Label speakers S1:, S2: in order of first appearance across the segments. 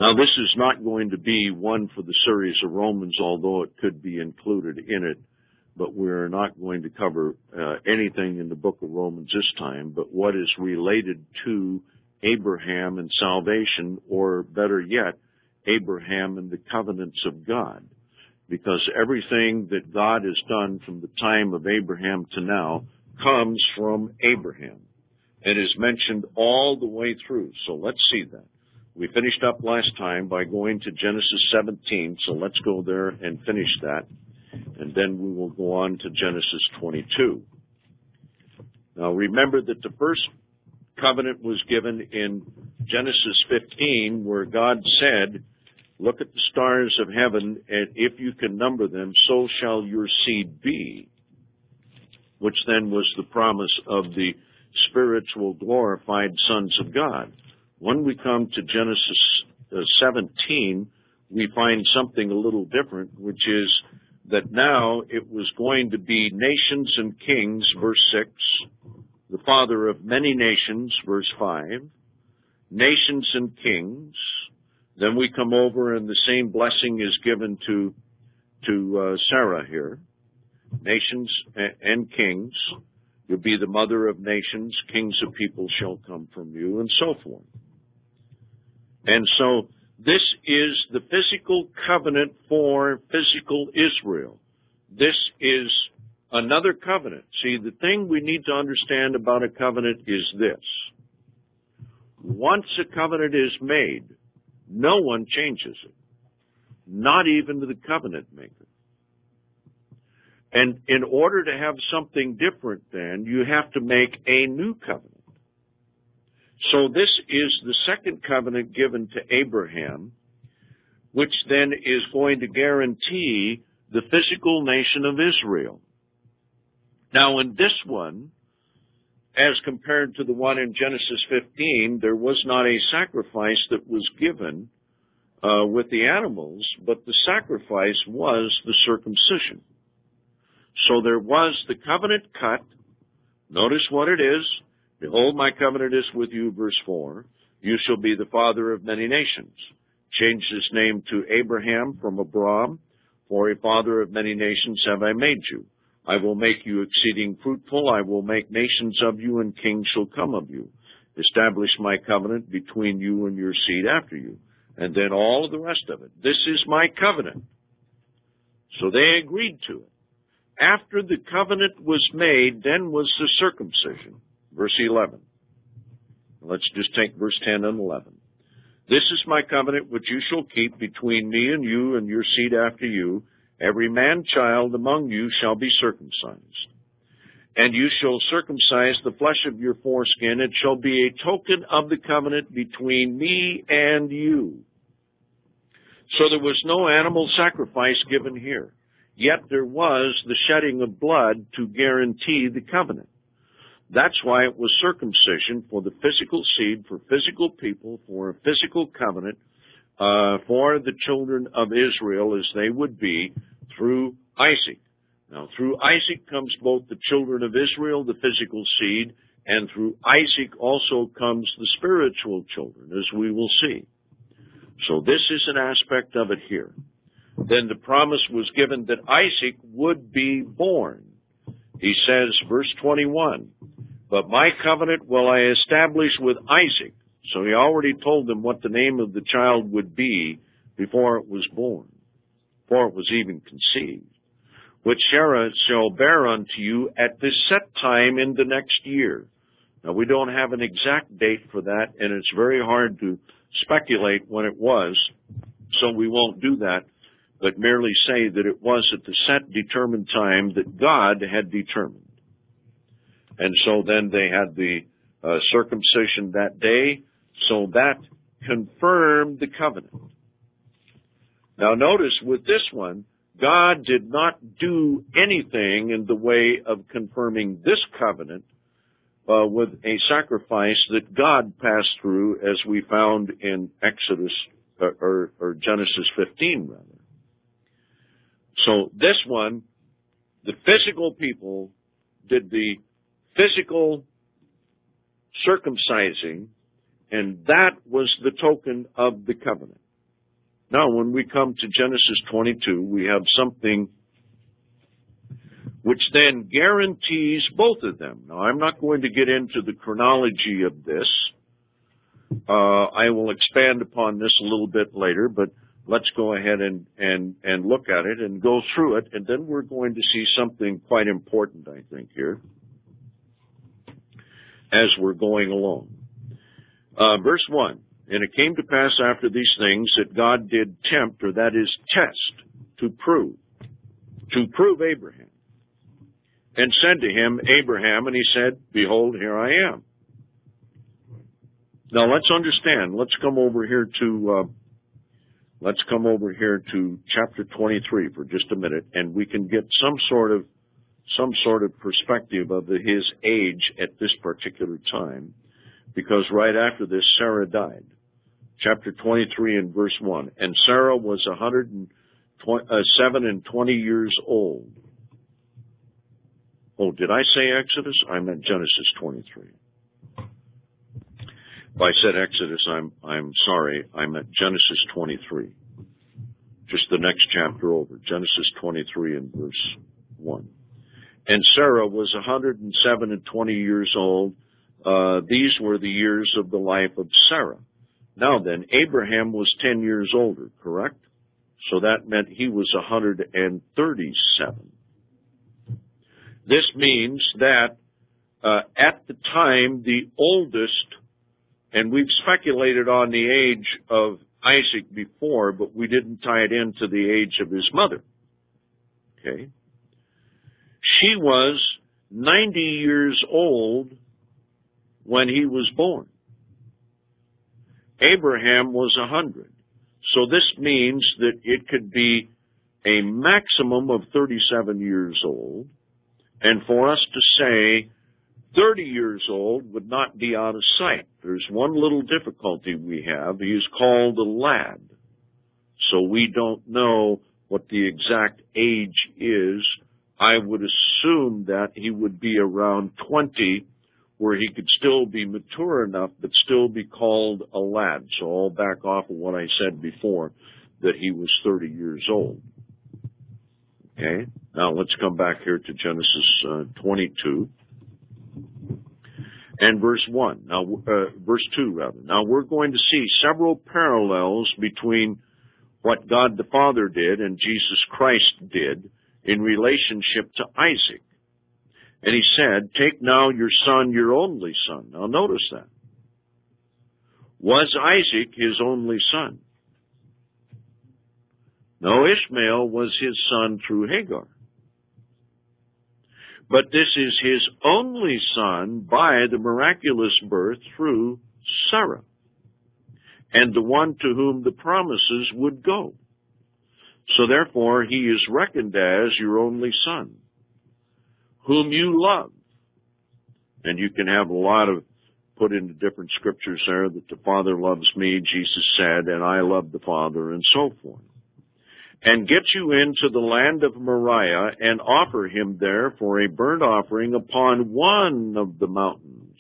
S1: Now, this is not going to be one for the series of Romans, although it could be included in it, but we're not going to cover anything in the book of Romans this time, but what is related to Abraham and salvation, or better yet, Abraham and the covenants of God. Because everything that God has done from the time of Abraham to now comes from Abraham and is mentioned all the way through. So let's see that. We finished up last time by going to Genesis 17, so let's go there and finish that, and then we will go on to Genesis 22. Now remember that the first covenant was given in Genesis 15, where God said, look at the stars of heaven, and if you can number them, so shall your seed be, which then was the promise of the spiritual glorified sons of God. When we come to Genesis 17, we find something a little different, which is that now it was going to be nations and kings, verse 6, the father of many nations, verse 5, nations and kings. Then we come over and the same blessing is given to Sarah here. Nations and kings. You'll be the mother of nations. Kings of people shall come from you, and so forth. And so this is the physical covenant for physical Israel. This is another covenant. See, the thing we need to understand about a covenant is this. Once a covenant is made, no one changes it, not even the covenant maker. And in order to have something different then, you have to make a new covenant. So this is the second covenant given to Abraham, which then is going to guarantee the physical nation of Israel. Now in this one, as compared to the one in Genesis 15, there was not a sacrifice that was given with the animals, but the sacrifice was the circumcision. So there was the covenant cut. Notice what it is. Behold, my covenant is with you, verse 4. You shall be the father of many nations. Changed his name to Abraham from Abram, for a father of many nations have I made you. I will make you exceeding fruitful. I will make nations of you, and kings shall come of you. Establish my covenant between you and your seed after you. And then all of the rest of it. This is my covenant. So they agreed to it. After the covenant was made, then was the circumcision. Verse 11. Let's just take verse 10 and 11. This is my covenant which you shall keep between me and you and your seed after you. Every man-child among you shall be circumcised. And you shall circumcise the flesh of your foreskin. It shall be a token of the covenant between me and you. So there was no animal sacrifice given here. Yet there was the shedding of blood to guarantee the covenant. That's why it was circumcision for the physical seed, for physical people, for a physical covenant, for the children of Israel as they would be through Isaac. Now, through Isaac comes both the children of Israel, the physical seed, and through Isaac also comes the spiritual children, as we will see. So this is an aspect of it here. Then the promise was given that Isaac would be born. He says, verse 21, but my covenant will I establish with Isaac. So he already told them what the name of the child would be before it was born, before it was even conceived, which Sarah shall bear unto you at this set time in the next year. Now, we don't have an exact date for that, and it's very hard to speculate when it was, so we won't do that, but merely say that it was at the set determined time that God had determined. And so then they had the circumcision that day, so that confirmed the covenant. Now notice with this one, God did not do anything in the way of confirming this covenant with a sacrifice that God passed through, as we found in Exodus or Genesis 15, rather. So this one, the physical people did the physical circumcising, and that was the token of the covenant. Now, when we come to Genesis 22, we have something which then guarantees both of them. Now, I'm not going to get into the chronology of this. I will expand upon this a little bit later, but let's go ahead and look at it and go through it, and then we're going to see something quite important, I think, here as we're going along. Verse 1, and it came to pass after these things that God did tempt, or that is test, to prove Abraham, and said to him, Abraham, and he said, Behold, here I am. Now let's understand. Let's come over here to chapter 23 for just a minute, and we can get some sort of perspective of his age at this particular time, because right after this, Sarah died. Chapter 23 and verse 1. And Sarah was 107 and 20 years old. Oh, did I say Exodus? I meant Genesis 23. If I said Exodus, I'm sorry. I meant Genesis 23. Just the next chapter over. Genesis 23 and verse 1. And Sarah was 107 and 20 years old. These were the years of the life of Sarah. Now then, Abraham was 10 years older, correct? So that meant he was 137. This means that at the time, the oldest, and we've speculated on the age of Isaac before, but we didn't tie it into the age of his mother. Okay? She was 90 years old when he was born. Abraham was 100. So this means that it could be a maximum of 37 years old, and for us to say 30 years old would not be out of sight. There's one little difficulty we have. He is called a lad. So we don't know what the exact age is. I would assume that he would be around 20, where he could still be mature enough, but still be called a lad. So I'll back off of what I said before, that he was 30 years old. Okay? Now let's come back here to Genesis 22. And verse 1. Now, verse 2, rather. Now we're going to see several parallels between what God the Father did and Jesus Christ did in relationship to Isaac. And he said, Take now your son, your only son. Now notice that. Was Isaac his only son? No, Ishmael was his son through Hagar. But this is his only son by the miraculous birth through Sarah, and the one to whom the promises would go. So therefore he is reckoned as your only son, whom you love. And you can have a lot of put into different scriptures there that the Father loves me, Jesus said, and I love the Father, and so forth. And get you into the land of Moriah and offer him there for a burnt offering upon one of the mountains.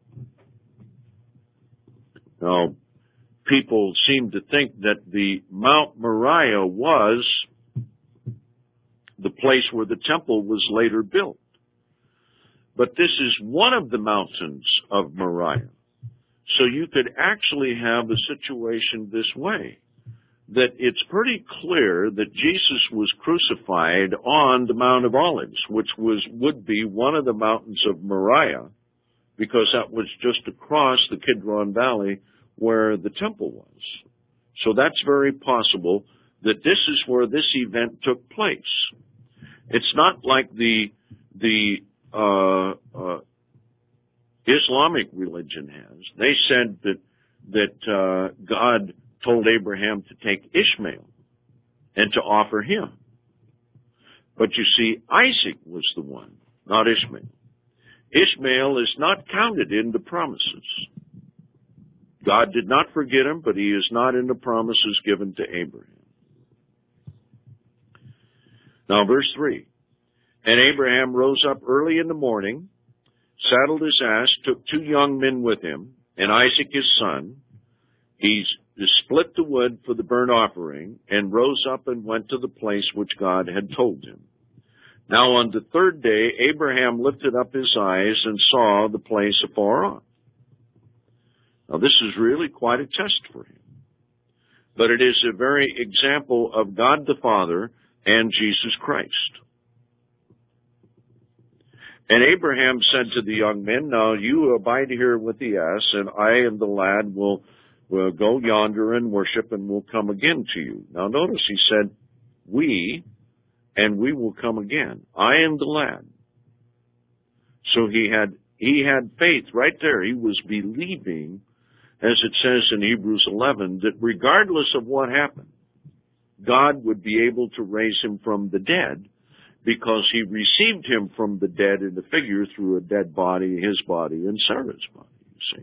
S1: Now, people seem to think that the Mount Moriah was the place where the temple was later built. But this is one of the mountains of Moriah. So you could actually have a situation this way, that it's pretty clear that Jesus was crucified on the Mount of Olives, which would be one of the mountains of Moriah, because that was just across the Kidron Valley where the temple was. So that's very possible that this is where this event took place. It's not like the Islamic religion has. They said that God told Abraham to take Ishmael and to offer him. But you see, Isaac was the one, not Ishmael. Ishmael is not counted in the promises. God did not forget him, but he is not in the promises given to Abraham. Now, verse 3. And Abraham rose up early in the morning, saddled his ass, took 2 young men with him, and Isaac his son. He split the wood for the burnt offering, and rose up and went to the place which God had told him. Now on the third day, Abraham lifted up his eyes and saw the place afar off. Now this is really quite a test for him. But it is a very example of God the Father and Jesus Christ. And Abraham said to the young men, now you abide here with the ass, and I and the lad will go yonder and worship, and will come again to you. Now notice he said, we, and we will come again. I and the lad. So he had faith right there. He was believing, as it says in Hebrews 11, that regardless of what happened, God would be able to raise him from the dead, because he received him from the dead in the figure through a dead body, his body, and Sarah's body, you see.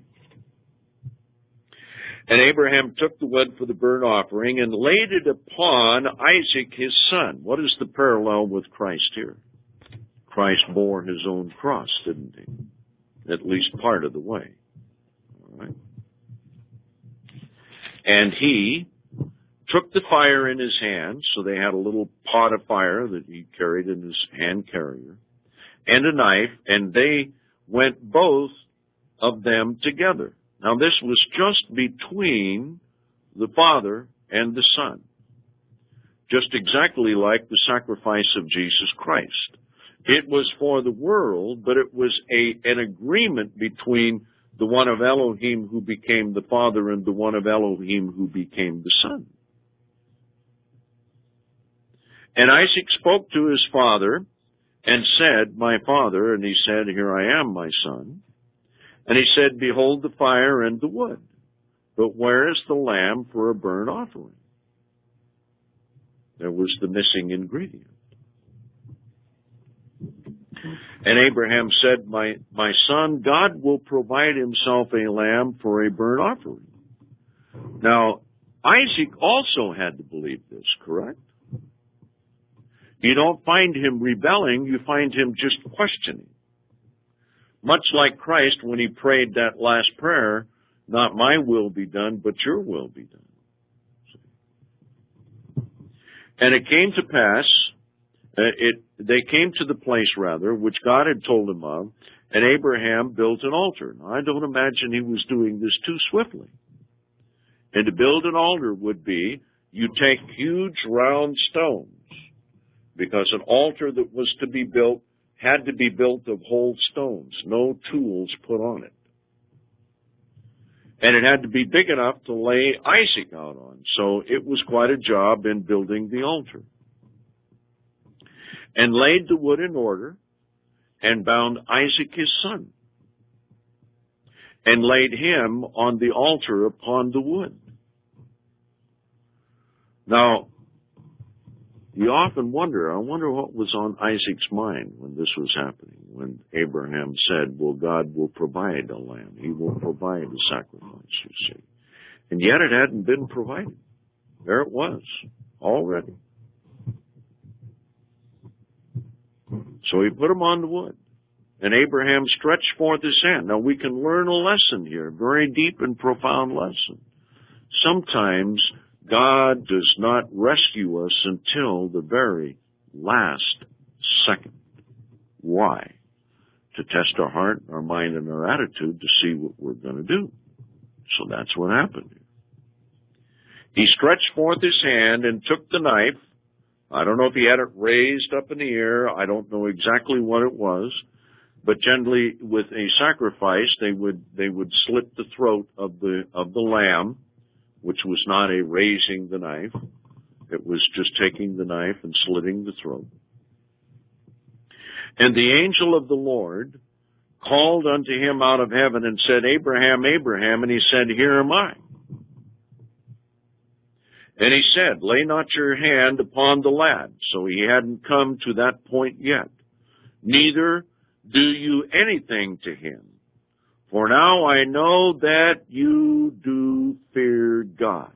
S1: And Abraham took the wood for the burnt offering and laid it upon Isaac his son. What is the parallel with Christ here? Christ bore his own cross, didn't he? At least part of the way. All right. And he took the fire in his hand, so they had a little pot of fire that he carried in his hand carrier, and a knife, and they went both of them together. Now this was just between the Father and the Son, just exactly like the sacrifice of Jesus Christ. It was for the world, but it was an agreement between the one of Elohim who became the Father and the one of Elohim who became the Son. And Isaac spoke to his father and said, my father, and he said, here I am, my son. And he said, behold the fire and the wood, but where is the lamb for a burnt offering? There was the missing ingredient. And Abraham said, my son, God will provide himself a lamb for a burnt offering. Now, Isaac also had to believe this, correct? You don't find him rebelling, you find him just questioning. Much like Christ when he prayed that last prayer, not my will be done, but your will be done. And it came to pass, they came to the place, which God had told him of, and Abraham built an altar. Now, I don't imagine he was doing this too swiftly. And to build an altar would be, you take huge round stones, because an altar that was to be built had to be built of whole stones, no tools put on it. And it had to be big enough to lay Isaac out on. So it was quite a job in building the altar. And laid the wood in order, and bound Isaac his son, and laid him on the altar upon the wood. Now, you often wonder, I wonder what was on Isaac's mind when this was happening, when Abraham said, well, God will provide a lamb. He will provide a sacrifice, you see. And yet it hadn't been provided. There it was, already. So he put him on the wood. And Abraham stretched forth his hand. Now we can learn a lesson here, a very deep and profound lesson. Sometimes God does not rescue us until the very last second. Why? To test our heart, our mind, and our attitude to see what we're going to do. So that's what happened here. He stretched forth his hand and took the knife. I don't know if he had it raised up in the air. I don't know exactly what it was. But generally, with a sacrifice, they would slit the throat of the lamb, which was not a raising the knife. It was just taking the knife and slitting the throat. And the angel of the Lord called unto him out of heaven and said, Abraham, Abraham, and he said, Here am I. And he said, Lay not your hand upon the lad. So he hadn't come to that point yet. Neither do you anything to him. For now I know that you do fear God.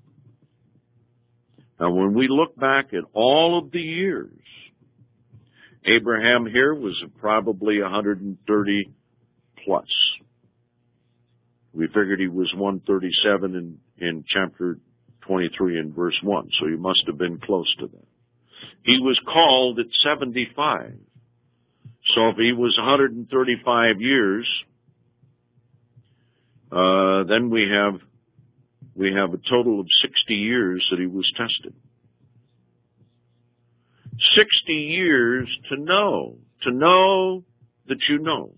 S1: Now when we look back at all of the years, Abraham here was probably 130 plus. We figured he was 137 in chapter 23 and verse 1, so he must have been close to that. He was called at 75. So if he was 135 years, then we have a total of 60 years that he was tested. 60 years to know that you know.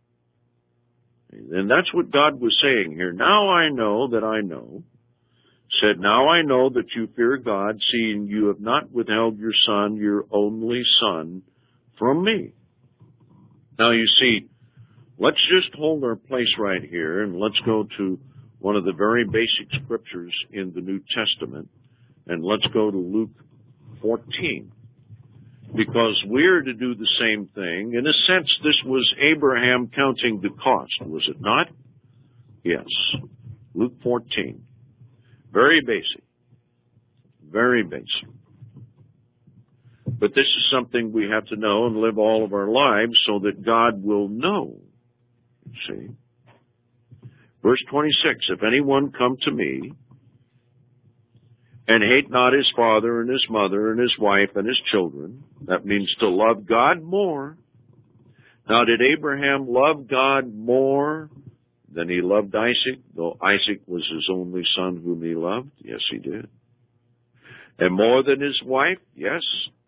S1: And that's what God was saying here. Now I know that I know. Said, now I know that you fear God, seeing you have not withheld your son, your only son, from me. Now you see, let's just hold our place right here, and let's go to one of the very basic scriptures in the New Testament, and let's go to Luke 14. Because we're to do the same thing. In a sense, this was Abraham counting the cost, was it not? Yes. Luke 14. Very basic. Very basic. But this is something we have to know and live all of our lives so that God will know. See? Verse 26, if anyone come to me and hate not his father and his mother and his wife and his children, that means to love God more. Now, did Abraham love God more than he loved Isaac, though Isaac was his only son whom he loved? Yes, he did. And more than his wife? Yes.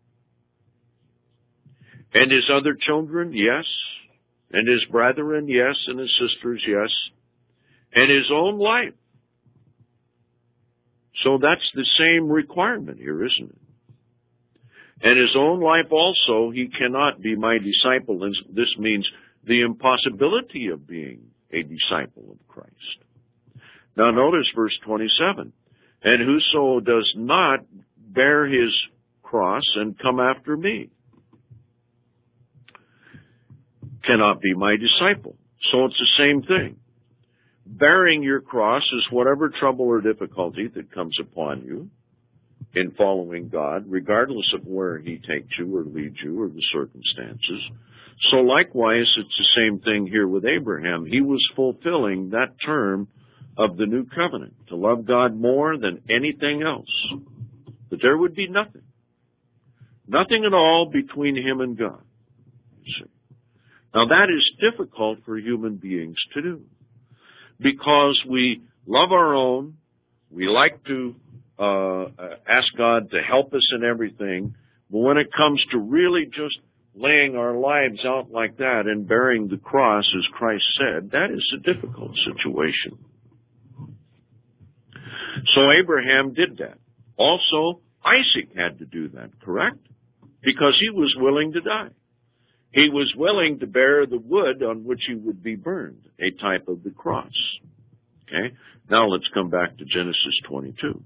S1: And his other children? Yes. And his brethren? Yes. And his sisters? Yes. And his own life? So that's the same requirement here, isn't it? And his own life also, he cannot be my disciple. And this means the impossibility of being a disciple of Christ. Now notice verse 27. And whoso does not bear his cross and come after me cannot be my disciple. So it's the same thing. Bearing your cross is whatever trouble or difficulty that comes upon you in following God, regardless of where he takes you or leads you or the circumstances. So likewise, it's the same thing here with Abraham. He was fulfilling that term of the new covenant, to love God more than anything else. That there would be nothing at all between him and God. See? Now that is difficult for human beings to do, because we love our own, we like to ask God to help us in everything, but when it comes to really just laying our lives out like that and bearing the cross, as Christ said, that is a difficult situation. So Abraham did that. Also, Isaac had to do that, correct? Because he was willing to die. He was willing to bear the wood on which he would be burned, a type of the cross. Okay? Now let's come back to Genesis 22.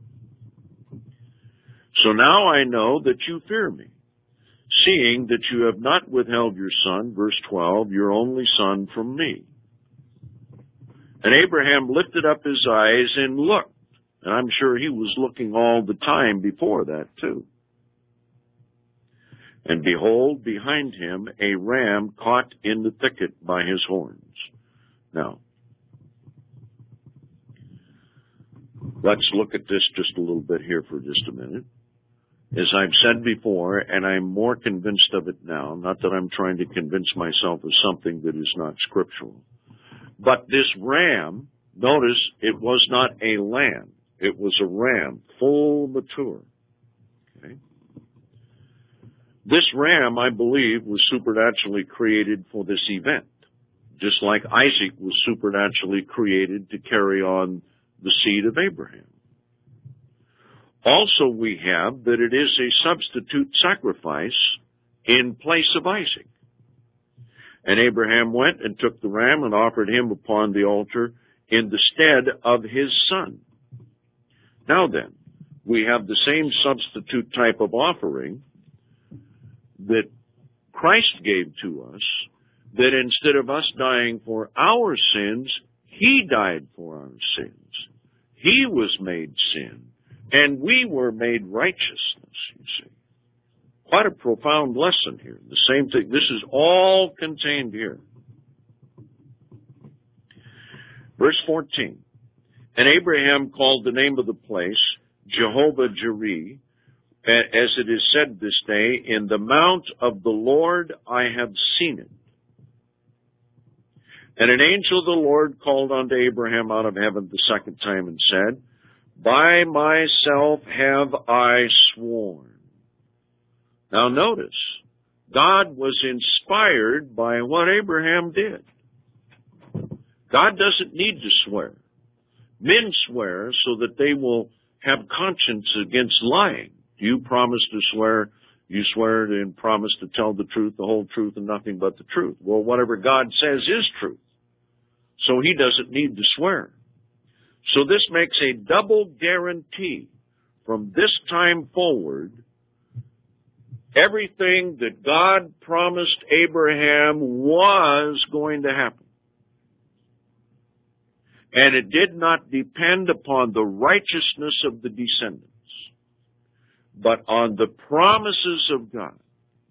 S1: So now I know that you fear me, seeing that you have not withheld your son, verse 12, your only son from me. And Abraham lifted up his eyes and looked. And I'm sure he was looking all the time before that too. And behold, behind him a ram caught in the thicket by his horns. Now, let's look at this just a little bit here for just a minute. As I've said before, and I'm more convinced of it now, not that I'm trying to convince myself of something that is not scriptural, but this ram, notice it was not a lamb. It was a ram, full mature. Okay? This ram, I believe, was supernaturally created for this event, just like Isaac was supernaturally created to carry on the seed of Abraham. Also, we have that it is a substitute sacrifice in place of Isaac. And Abraham went and took the ram and offered him upon the altar in the stead of his son. Now then, we have the same substitute type of offering that Christ gave to us, that instead of us dying for our sins, he died for our sins. He was made sin, and we were made righteousness, you see. Quite a profound lesson here. The same thing. This is all contained here. Verse 14. And Abraham called the name of the place Jehovah-Jireh, as it is said this day, in the mount of the Lord I have seen it. And an angel of the Lord called unto Abraham out of heaven the second time and said, By myself have I sworn. Now notice, God was inspired by what Abraham did. God doesn't need to swear. Men swear so that they will have conscience against lying. You promise to swear, you swear and promise to tell the truth, the whole truth, and nothing but the truth. Well, whatever God says is truth. So he doesn't need to swear. So this makes a double guarantee. From this time forward, everything that God promised Abraham was going to happen. And it did not depend upon the righteousness of the descendants, but on the promises of God.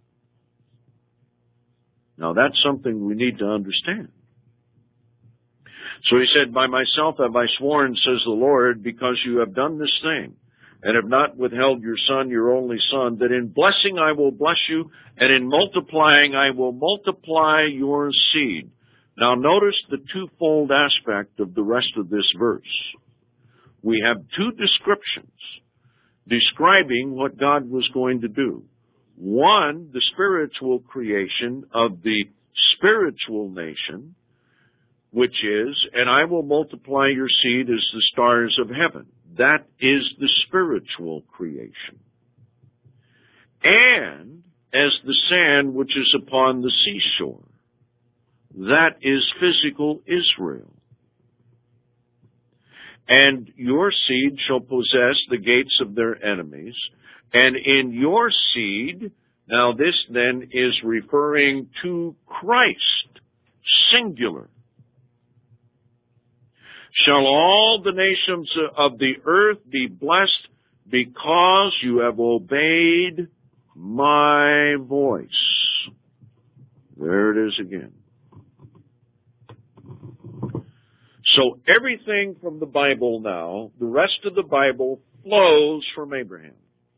S1: Now that's something we need to understand. So he said, By myself have I sworn, says the Lord, because you have done this thing, and have not withheld your son, your only son, that in blessing I will bless you, and in multiplying I will multiply your seed. Now notice the twofold aspect of the rest of this verse. We have two descriptions describing what God was going to do. One, the spiritual creation of the spiritual nation, which is, and I will multiply your seed as the stars of heaven. That is the spiritual creation. And as the sand which is upon the seashore. That is physical Israel. And your seed shall possess the gates of their enemies. And in your seed, now this then is referring to Christ, singular. Shall all the nations of the earth be blessed because you have obeyed my voice. There it is again. So everything from the Bible now, the rest of the Bible flows from Abraham.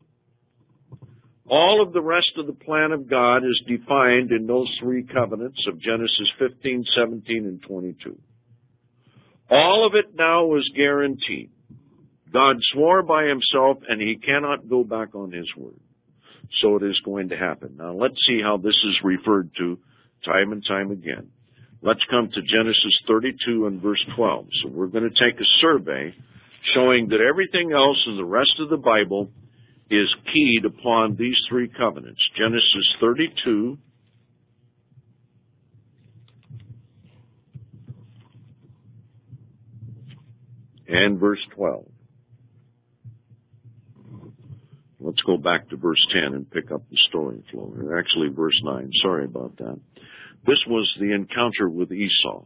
S1: All of the rest of the plan of God is defined in those three covenants of Genesis 15, 17, and 22. All of it now is guaranteed. God swore by himself and he cannot go back on his word. So it is going to happen. Now let's see how this is referred to time and time again. Let's come to Genesis 32 and verse 12. So we're going to take a survey showing that everything else in the rest of the Bible is keyed upon these three covenants. Genesis 32 and verse 12. Let's go back to verse 10 and pick up the story flow. Actually, verse 9. Sorry about that. This was the encounter with Esau,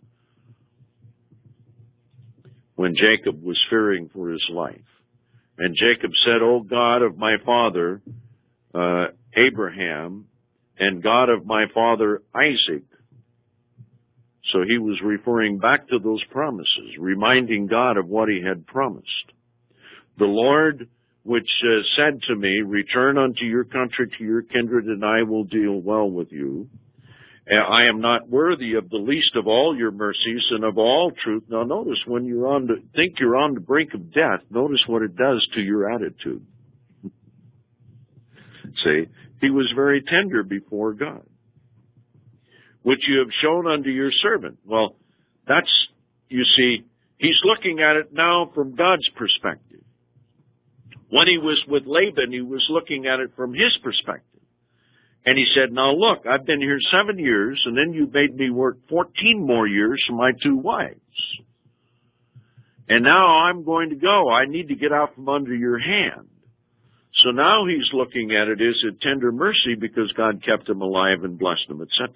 S1: when Jacob was fearing for his life. And Jacob said, O God of my father Abraham, and God of my father Isaac. So he was referring back to those promises, reminding God of what he had promised. The Lord which said to me, return unto your country, to your kindred, and I will deal well with you. I am not worthy of the least of all your mercies and of all truth. Now notice, when think you're on the brink of death, notice what it does to your attitude. See, he was very tender before God, which you have shown unto your servant. Well, that's, you see, he's looking at it now from God's perspective. When he was with Laban, he was looking at it from his perspective. And he said, now look, I've been here 7 years, and then you made me work 14 more years for my 2 wives. And now I'm going to go. I need to get out from under your hand. So now he's looking at it as a tender mercy because God kept him alive and blessed him, etc.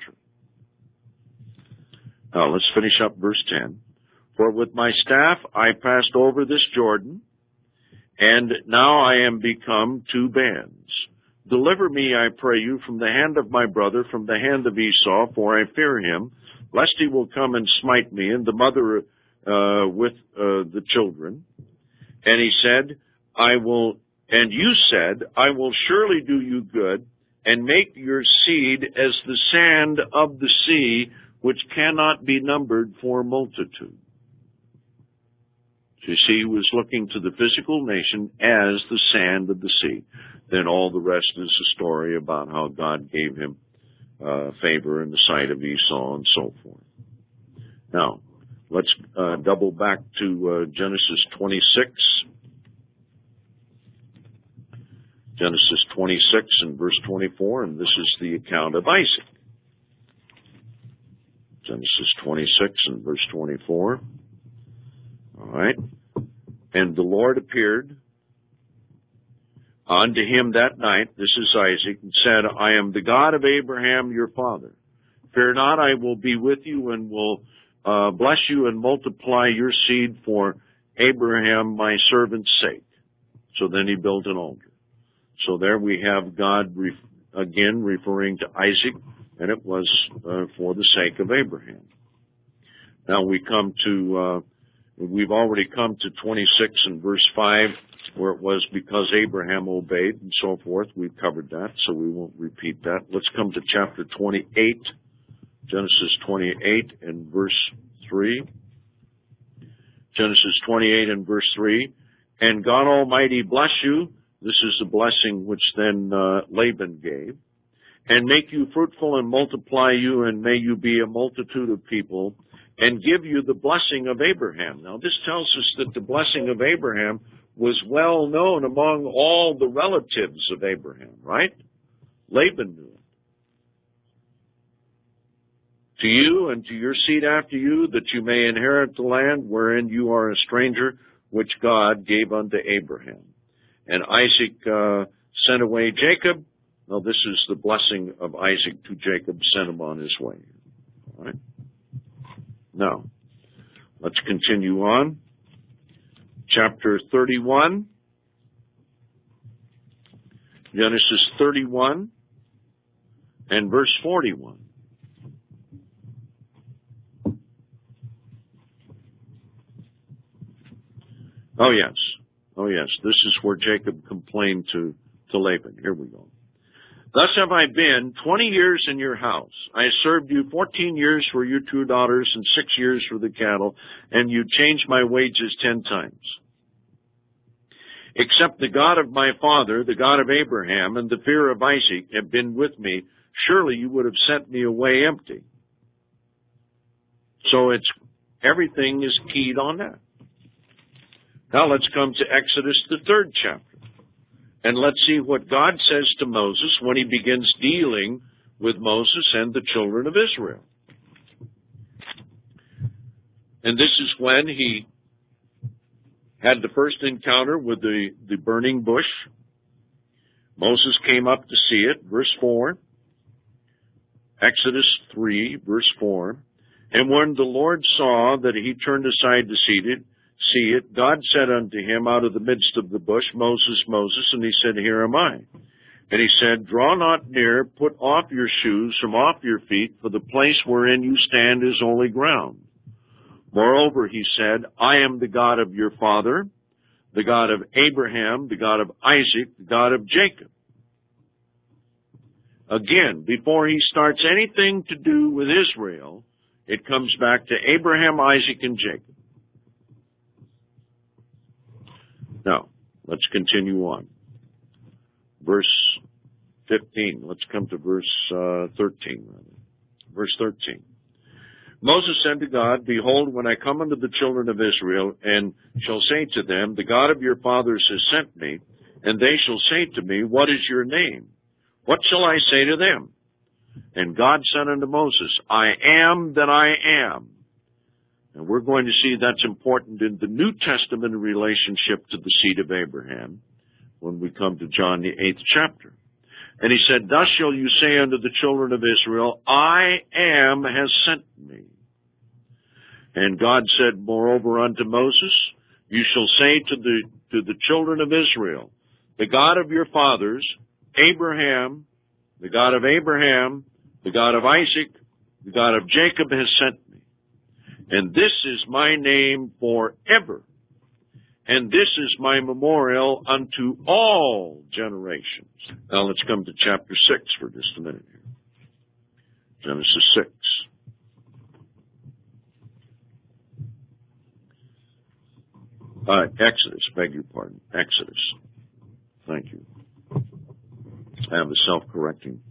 S1: Now let's finish up verse 10. For with my staff I passed over this Jordan, and now I am become 2 bands. Deliver me, I pray you, from the hand of my brother, from the hand of Esau, for I fear him, lest he will come and smite me, and the mother with the children. And he said, you said, I will surely do you good and make your seed as the sand of the sea, which cannot be numbered for multitude. So you see, he was looking to the physical nation as the sand of the sea. Then all the rest is a story about how God gave him favor in the sight of Esau and so forth. Now, let's double back to Genesis 26. Genesis 26 and verse 24, and this is the account of Isaac. Genesis 26 and verse 24. All right. And the Lord appeared unto him that night, this is Isaac, and said, I am the God of Abraham your father. Fear not, I will be with you and will bless you and multiply your seed for Abraham my servant's sake. So then he built an altar. So there we have God again referring to Isaac, and it was for the sake of Abraham. Now we've already come to 26 and verse 5, where it was because Abraham obeyed and so forth. We've covered that, so we won't repeat that. Let's come to chapter 28, Genesis 28 and verse 3. Genesis 28 and verse 3. And God Almighty bless you. This is the blessing which then Laban gave. And make you fruitful and multiply you, and may you be a multitude of people, and give you the blessing of Abraham. Now this tells us that the blessing of Abraham was well known among all the relatives of Abraham, right? Laban knew it. To you and to your seed after you, that you may inherit the land wherein you are a stranger, which God gave unto Abraham. And Isaac sent away Jacob. Now this is the blessing of Isaac to Jacob, sent him on his way. All right. Now, let's continue on. Chapter 31. Genesis 31 and verse 41. Oh yes, this is where Jacob complained to Laban. Here we go. Thus have I been 20 years in your house. I served you 14 years for your 2 daughters and 6 years for the cattle, and you changed my wages 10 times. Except the God of my father, the God of Abraham, and the fear of Isaac have been with me, surely you would have sent me away empty. So everything is keyed on that. Now let's come to Exodus, the 3rd chapter. And let's see what God says to Moses when he begins dealing with Moses and the children of Israel. And this is when he had the first encounter with the burning bush. Moses came up to see it, verse 4. Exodus 3, verse 4. And when the Lord saw that he turned aside to see it, God said unto him out of the midst of the bush, Moses, Moses, and he said, Here am I. And he said, Draw not near, put off your shoes from off your feet, for the place wherein you stand is holy ground. Moreover, he said, I am the God of your father, the God of Abraham, the God of Isaac, the God of Jacob. Again, before he starts anything to do with Israel, it comes back to Abraham, Isaac, and Jacob. Now, let's continue on. Verse 15. Let's come to verse 13. Verse 13. Moses said to God, Behold, when I come unto the children of Israel, and shall say to them, The God of your fathers has sent me, and they shall say to me, What is your name? What shall I say to them? And God said unto Moses, I am that I am. And we're going to see that's important in the New Testament relationship to the seed of Abraham when we come to John, the 8th chapter. And he said, Thus shall you say unto the children of Israel, I am has sent me. And God said, Moreover unto Moses, You shall say to the children of Israel, The God of your fathers, Abraham, the God of Abraham, the God of Isaac, the God of Jacob has sent me. And this is my name forever. And this is my memorial unto all generations. Now let's come to chapter 6 for just a minute here. Genesis 6. Exodus, beg your pardon. Exodus. Thank you. I have a self-correcting.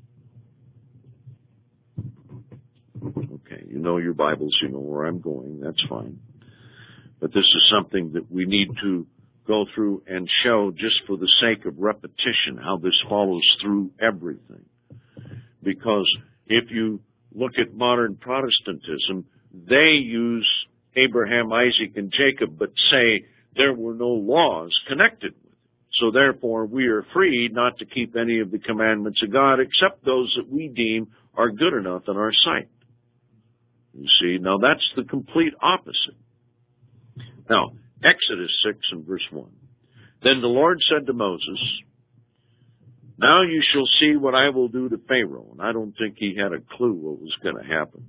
S1: Okay, you know your Bibles, you know where I'm going, that's fine. But this is something that we need to go through and show just for the sake of repetition, how this follows through everything. Because if you look at modern Protestantism, they use Abraham, Isaac, and Jacob, but say there were no laws connected with it. So therefore, we are free not to keep any of the commandments of God except those that we deem are good enough in our sight. You see, now that's the complete opposite. Now, Exodus 6 and verse 1. Then the Lord said to Moses, now you shall see what I will do to Pharaoh. And I don't think he had a clue what was going to happen.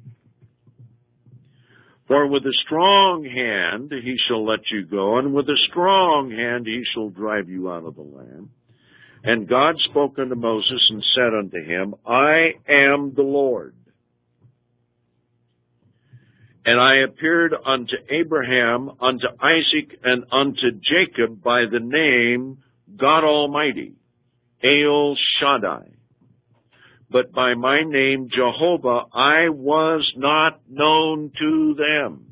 S1: For with a strong hand he shall let you go, and with a strong hand he shall drive you out of the land. And God spoke unto Moses and said unto him, I am the Lord. And I appeared unto Abraham, unto Isaac, and unto Jacob by the name God Almighty, El Shaddai. But by my name Jehovah I was not known to them.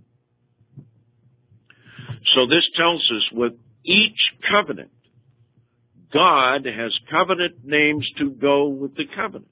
S1: So this tells us with each covenant, God has covenant names to go with the covenant.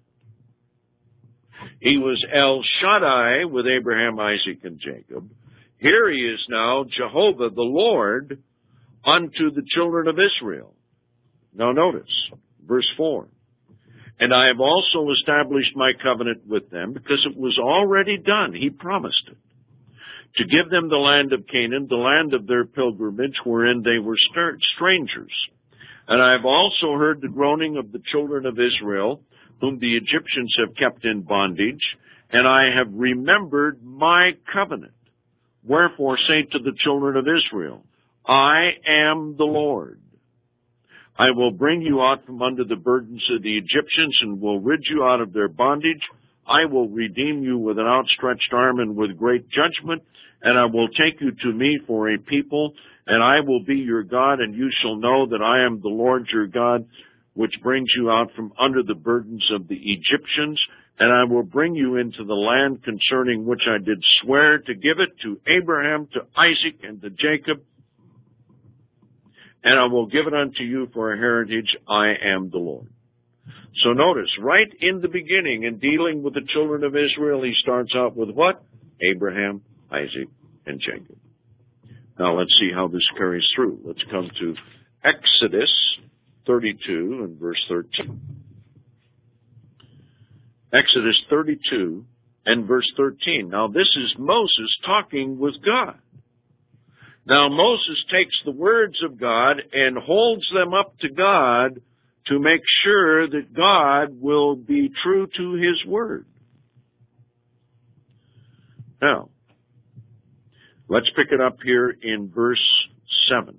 S1: He was El Shaddai with Abraham, Isaac, and Jacob. Here he is now, Jehovah the Lord, unto the children of Israel. Now notice, verse 4. And I have also established my covenant with them, because it was already done. He promised it. To give them the land of Canaan, the land of their pilgrimage, wherein they were strangers. And I have also heard the groaning of the children of Israel, whom the Egyptians have kept in bondage, and I have remembered my covenant. Wherefore say to the children of Israel, I am the Lord. I will bring you out from under the burdens of the Egyptians, and will rid you out of their bondage. I will redeem you with an outstretched arm and with great judgment, and I will take you to me for a people, and I will be your God, and you shall know that I am the Lord your God, which brings you out from under the burdens of the Egyptians, and I will bring you into the land concerning which I did swear to give it to Abraham, to Isaac, and to Jacob, and I will give it unto you for a heritage. I am the Lord. So notice, right in the beginning, in dealing with the children of Israel, he starts out with what? Abraham, Isaac, and Jacob. Now let's see how this carries through. Let's come to Exodus 32 and verse 13. Exodus 32 and verse 13. Now this is Moses talking with God. Now Moses takes the words of God and holds them up to God to make sure that God will be true to his word. Now, let's pick it up here in verse 7.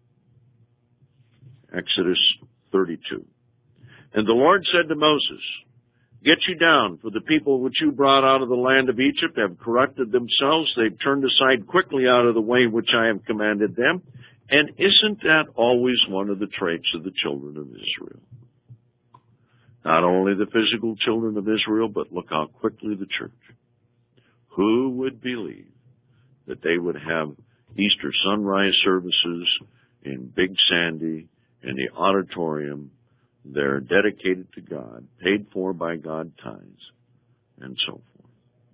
S1: Exodus 32. And the Lord said to Moses, get you down, for the people which you brought out of the land of Egypt have corrupted themselves. They've turned aside quickly out of the way which I have commanded them. And isn't that always one of the traits of the children of Israel? Not only the physical children of Israel, but look how quickly the church. Who would believe that they would have Easter sunrise services in Big Sandy, in the auditorium? They're dedicated to God, paid for by God tithes, and so forth.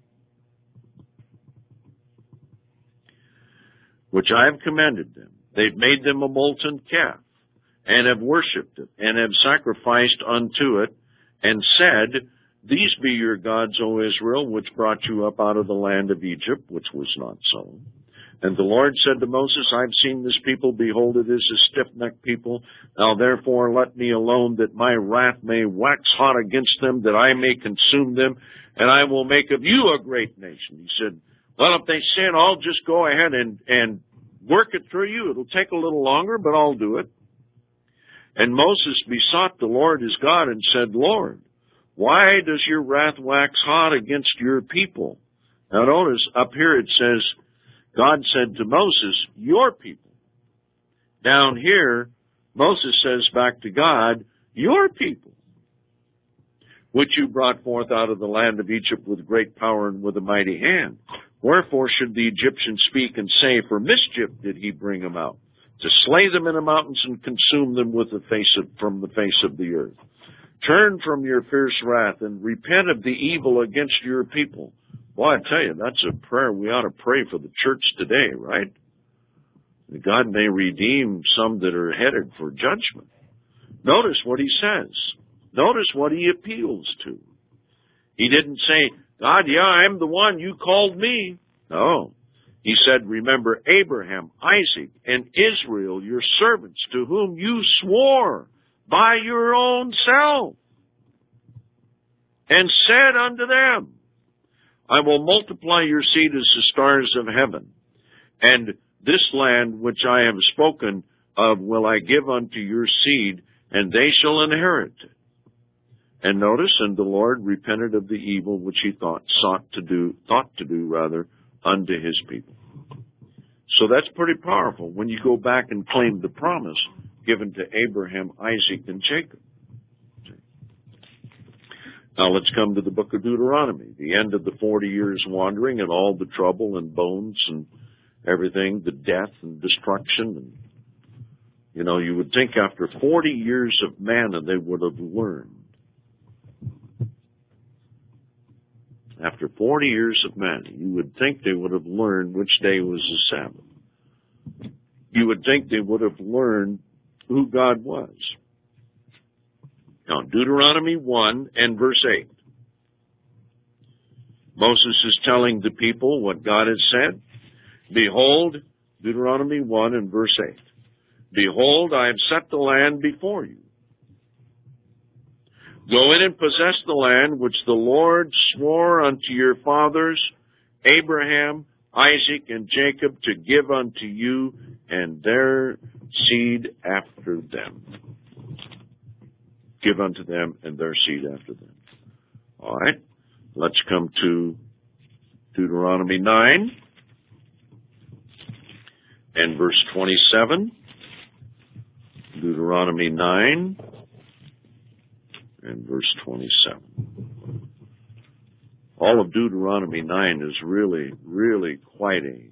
S1: Which I have commanded them. They've made them a molten calf, and have worshipped it, and have sacrificed unto it, and said, these be your gods, O Israel, which brought you up out of the land of Egypt, which was not so. And the Lord said to Moses, I've seen this people, behold, it is a stiff-necked people. Now therefore let me alone, that my wrath may wax hot against them, that I may consume them, and I will make of you a great nation. He said, Well, if they sin, I'll just go ahead and work it through you. It'll take a little longer, but I'll do it. And Moses besought the Lord his God and said, Lord, why does your wrath wax hot against your people? Now notice up here it says, God said to Moses, your people. Down here, Moses says back to God, your people, which you brought forth out of the land of Egypt with great power and with a mighty hand. Wherefore should the Egyptians speak and say, for mischief did he bring them out, to slay them in the mountains and consume them from the face of the earth. Turn from your fierce wrath and repent of the evil against your people. Boy, I tell you, that's a prayer we ought to pray for the church today, right? God may redeem some that are headed for judgment. Notice what he says. Notice what he appeals to. He didn't say, God, yeah, I'm the one, you called me. No. He said, remember Abraham, Isaac, and Israel, your servants, to whom you swore by your own self, and said unto them, I will multiply your seed as the stars of heaven, and this land which I have spoken of will I give unto your seed, and they shall inherit it. And notice, and the Lord repented of the evil which he thought to do unto his people. So that's pretty powerful when you go back and claim the promise given to Abraham, Isaac, and Jacob. Now let's come to the book of Deuteronomy, the end of the 40 years wandering and all the trouble and bones and everything, the death and destruction. And, you know, you would think after 40 years of manna they would have learned. After 40 years of manna, you would think they would have learned which day was the Sabbath. You would think they would have learned who God was. Now, Deuteronomy 1 and verse 8. Moses is telling the people what God has said. Behold, Deuteronomy 1 and verse 8. Behold, I have set the land before you. Go in and possess the land which the Lord swore unto your fathers, Abraham, Isaac, and Jacob, to give unto you and their seed after them. Give unto them and their seed after them. All right, let's come to Deuteronomy 9 and verse 27. Deuteronomy 9 and verse 27. All of Deuteronomy 9 is really, really quite a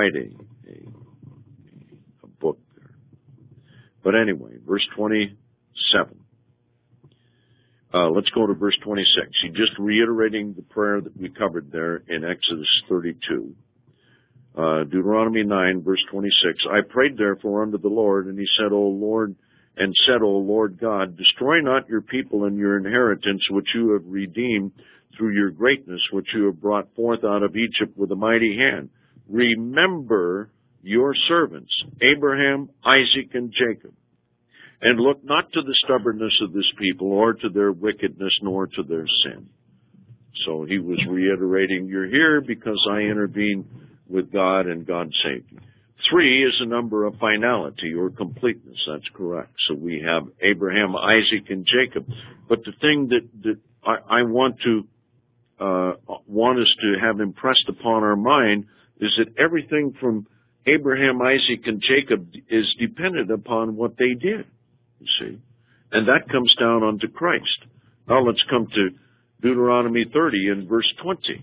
S1: book there. But anyway, verse 27. Let's go to verse 26. He's just reiterating the prayer that we covered there in Exodus 32. Deuteronomy 9, verse 26. I prayed therefore unto the Lord, and he said, O Lord God, destroy not your people and your inheritance, which you have redeemed through your greatness, which you have brought forth out of Egypt with a mighty hand. Remember your servants, Abraham, Isaac, and Jacob, and look not to the stubbornness of this people, or to their wickedness, nor to their sin. So he was reiterating, you're here because I intervened with God and God saved you. 3 is a number of finality or completeness. That's correct. So we have Abraham, Isaac, and Jacob. But the thing that I want us to have impressed upon our mind is that everything from Abraham, Isaac, and Jacob is dependent upon what they did, you see. And that comes down unto Christ. Now let's come to Deuteronomy 30 and verse 20.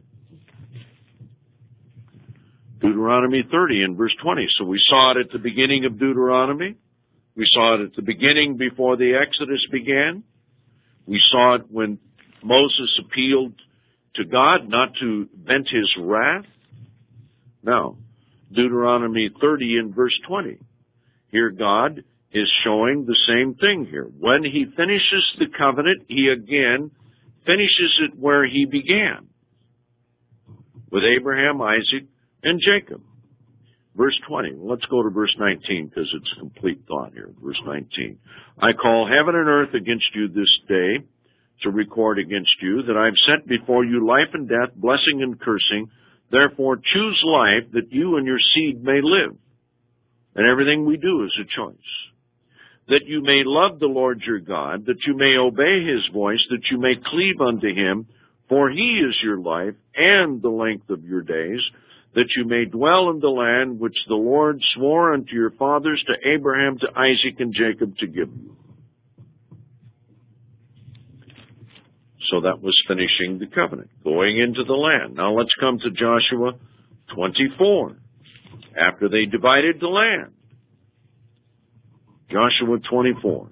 S1: Deuteronomy 30 and verse 20. So we saw it at the beginning of Deuteronomy. We saw it at the beginning before the Exodus began. We saw it when Moses appealed to God not to vent his wrath. Now, Deuteronomy 30 and verse 20. Here God is showing the same thing here. When he finishes the covenant, he again finishes it where he began, with Abraham, Isaac, and Jacob. Verse 20. Let's go to verse 19 because it's a complete thought here. Verse 19. I call heaven and earth against you this day to record against you that I've set before you life and death, blessing and cursing. Therefore, choose life that you and your seed may live. And everything we do is a choice. That you may love the Lord your God, that you may obey his voice, that you may cleave unto him, for he is your life and the length of your days, that you may dwell in the land which the Lord swore unto your fathers, to Abraham, to Isaac, and Jacob, to give you. So that was finishing the covenant, going into the land. Now let's come to Joshua 24, after they divided the land. Joshua 24.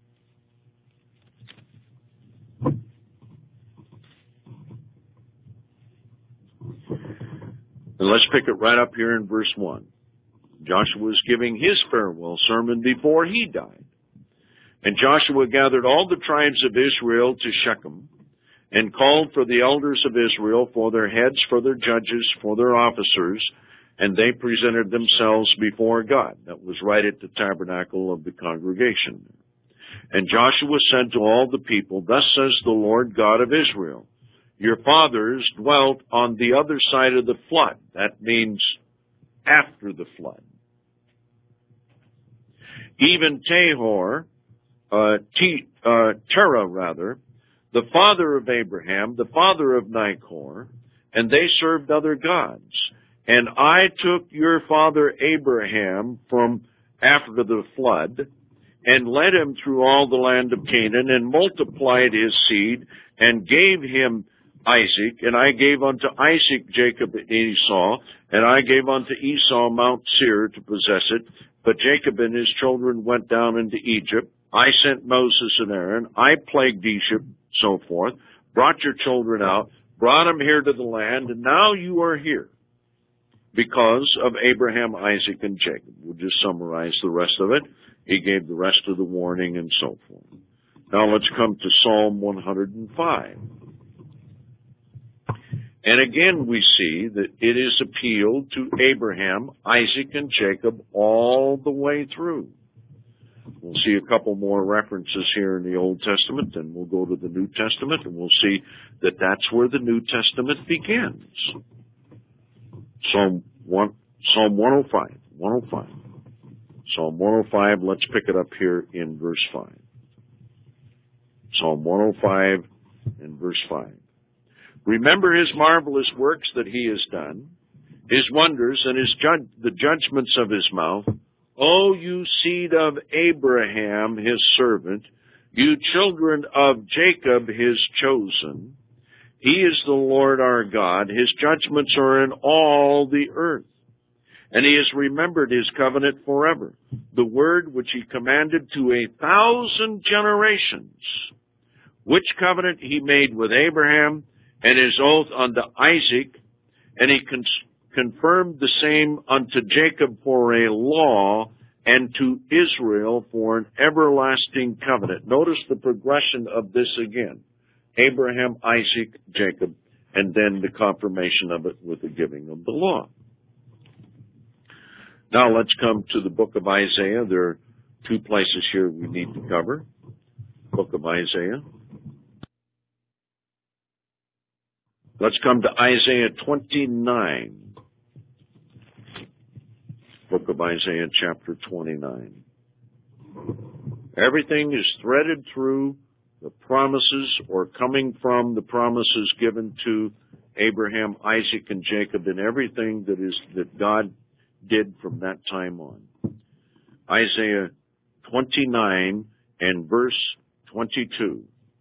S1: And let's pick it right up here in verse 1. Joshua is giving his farewell sermon before he died. And Joshua gathered all the tribes of Israel to Shechem, and called for the elders of Israel, for their heads, for their judges, for their officers, and they presented themselves before God. That was right at the tabernacle of the congregation. And Joshua said to all the people, Thus says the Lord God of Israel, your fathers dwelt on the other side of the flood. That means after the flood. Even Terah, the father of Abraham, the father of Nachor, and they served other gods. And I took your father Abraham from after the flood, and led him through all the land of Canaan, and multiplied his seed, and gave him Isaac, and I gave unto Isaac Jacob and Esau, and I gave unto Esau Mount Seir to possess it. But Jacob and his children went down into Egypt. I sent Moses and Aaron. I plagued Egypt, so forth. Brought your children out, brought them here to the land, and now you are here because of Abraham, Isaac, and Jacob. We'll just summarize the rest of it. He gave the rest of the warning and so forth. Now let's come to Psalm 105. And again we see that it is appealed to Abraham, Isaac, and Jacob all the way through. We'll see a couple more references here in the Old Testament, then we'll go to the New Testament, and we'll see that that's where the New Testament begins. Psalm 105. Psalm 105, let's pick it up here in verse 5. Psalm 105 and verse 5. Remember his marvelous works that he has done, his wonders and the judgments of his mouth. O you seed of Abraham, his servant, you children of Jacob, his chosen. He is the Lord our God. His judgments are in all the earth. And he has remembered his covenant forever, the word which he commanded to 1,000 generations, which covenant he made with Abraham, and his oath unto Isaac, and he confirmed the same unto Jacob for a law, and to Israel for an everlasting covenant. Notice the progression of this again. Abraham, Isaac, Jacob, and then the confirmation of it with the giving of the law. Now let's come to the book of Isaiah. There are two places here we need to cover. Book of Isaiah. Let's come to Isaiah 29. Book of Isaiah chapter 29. Everything is threaded through the promises or coming from the promises given to Abraham, Isaac, and Jacob, and everything that God did from that time on. Isaiah 29 and verse 22.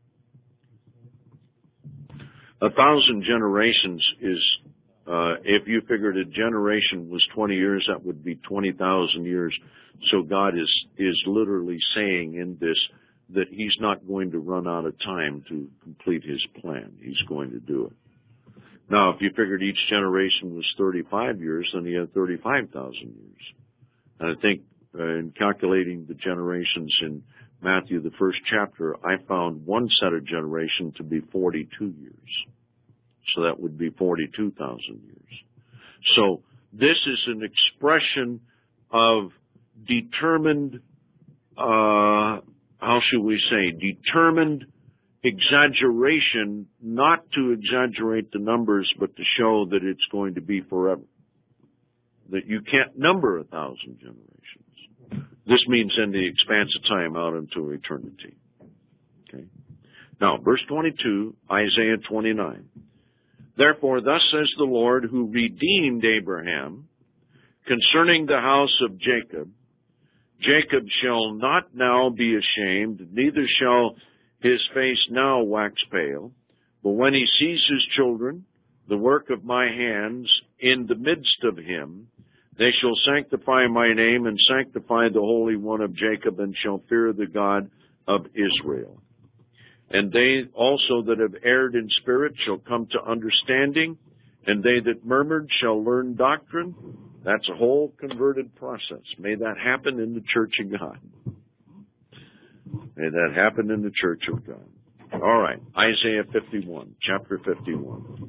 S1: 1,000 generations is, if you figured a generation was 20 years, that would be 20,000 years. So God is literally saying in this that he's not going to run out of time to complete his plan. He's going to do it. Now, if you figured each generation was 35 years, then he had 35,000 years. And I think in calculating the generations in Matthew, the first chapter, I found one set of generation to be 42 years. So that would be 42,000 years. So this is an expression of determined, determined exaggeration, not to exaggerate the numbers, but to show that it's going to be forever. That you can't number 1,000 generations. This means in the expanse of time out into eternity. Okay. Now, verse 22, Isaiah 29. Therefore, thus says the Lord, who redeemed Abraham, concerning the house of Jacob, Jacob shall not now be ashamed, neither shall his face now wax pale. But when he sees his children, the work of my hands, in the midst of him, they shall sanctify my name and sanctify the Holy One of Jacob, and shall fear the God of Israel. And they also that have erred in spirit shall come to understanding, and they that murmured shall learn doctrine. That's a whole converted process. May that happen in the church of God. May that happen in the church of God. All right, Isaiah 51, chapter 51.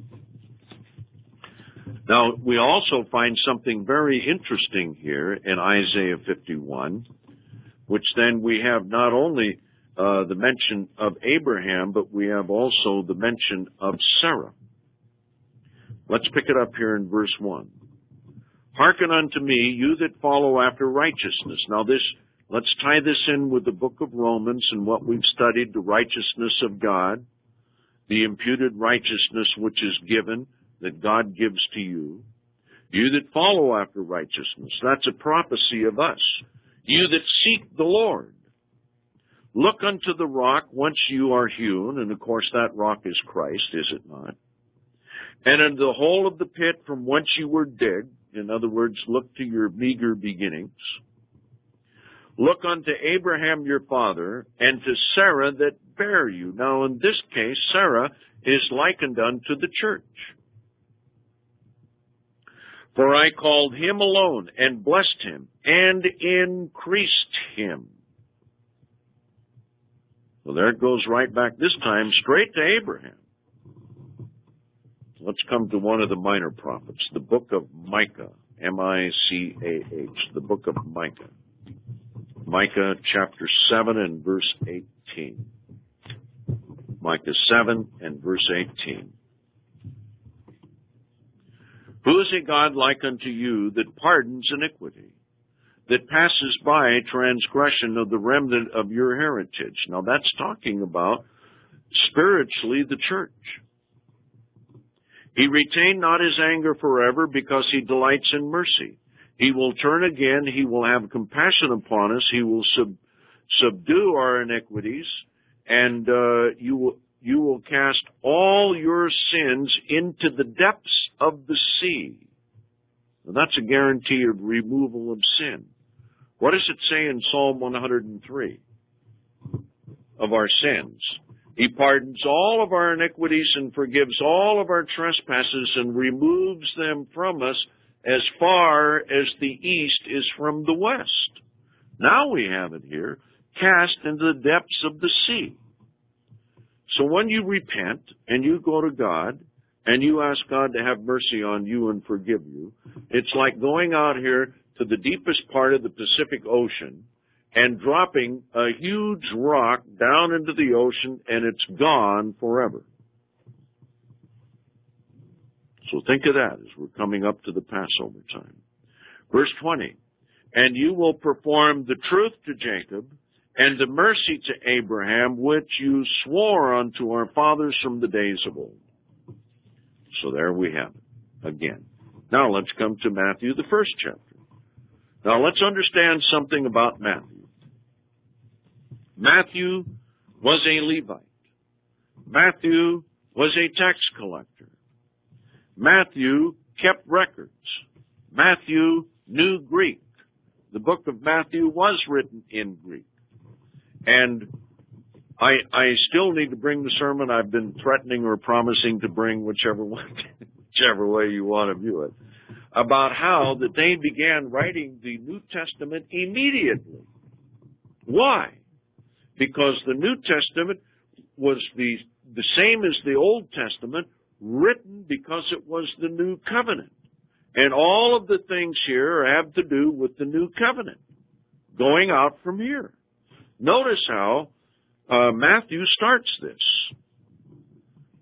S1: Now, we also find something very interesting here in Isaiah 51, which then we have not only the mention of Abraham, but we have also the mention of Sarah. Let's pick it up here in verse 1. Hearken unto me, you that follow after righteousness. Now let's tie this in with the book of Romans and what we've studied, the righteousness of God, the imputed righteousness which is given, that God gives to you. You that follow after righteousness, that's a prophecy of us. You that seek the Lord. Look unto the rock whence you are hewn, and of course that rock is Christ, is it not? And in the hole of the pit from whence you were digged, in other words, look to your meager beginnings. Look unto Abraham your father, and to Sarah that bare you. Now in this case, Sarah is likened unto the church. For I called him alone, and blessed him, and increased him. Well, there it goes right back this time, straight to Abraham. Let's come to one of the minor prophets, the book of Micah, M-I-C-A-H, the book of Micah. Micah chapter 7 and verse 18. Micah 7 and verse 18. Who is a God like unto you that pardons iniquity, that passes by transgression of the remnant of your heritage? Now that's talking about spiritually the church. He retained not his anger forever, because he delights in mercy. He will turn again. He will have compassion upon us. He will subdue our iniquities, and you will cast all your sins into the depths of the sea. Now, that's a guarantee of removal of sin. What does it say in Psalm 103 of our sins? He pardons all of our iniquities and forgives all of our trespasses and removes them from us as far as the east is from the west. Now we have it here, cast into the depths of the sea. So when you repent and you go to God and you ask God to have mercy on you and forgive you, it's like going out here to the deepest part of the Pacific Ocean and dropping a huge rock down into the ocean, and it's gone forever. So think of that as we're coming up to the Passover time. Verse 20, and you will perform the truth to Jacob and the mercy to Abraham, which you swore unto our fathers from the days of old. So there we have it again. Now let's come to Matthew, the first chapter. Now let's understand something about Matthew. Matthew was a Levite. Matthew was a tax collector. Matthew kept records. Matthew knew Greek. The book of Matthew was written in Greek. And I still need to bring the sermon I've been threatening or promising to bring, whichever way you want to view it, about how that they began writing the New Testament immediately. Why? Because the New Testament was the same as the Old Testament, written because it was the New Covenant. And all of the things here have to do with the New Covenant, going out from here. Notice how Matthew starts this.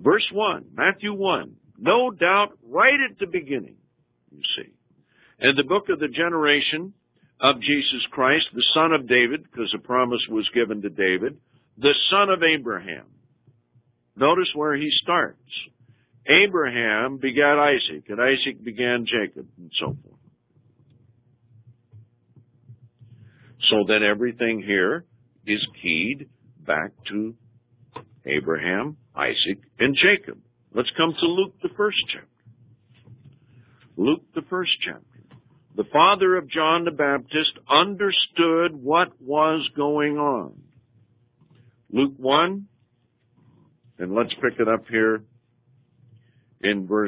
S1: Verse 1, Matthew 1, no doubt right at the beginning, you see. And the book of the generation of Jesus Christ, the son of David, because a promise was given to David, the son of Abraham. Notice where he starts. Abraham begat Isaac, and Isaac began Jacob, and so forth. So then everything here is keyed back to Abraham, Isaac, and Jacob. Let's come to Luke, the first chapter. Luke, the first chapter. The father of John the Baptist understood what was going on. Luke 1, and let's pick it up here in verse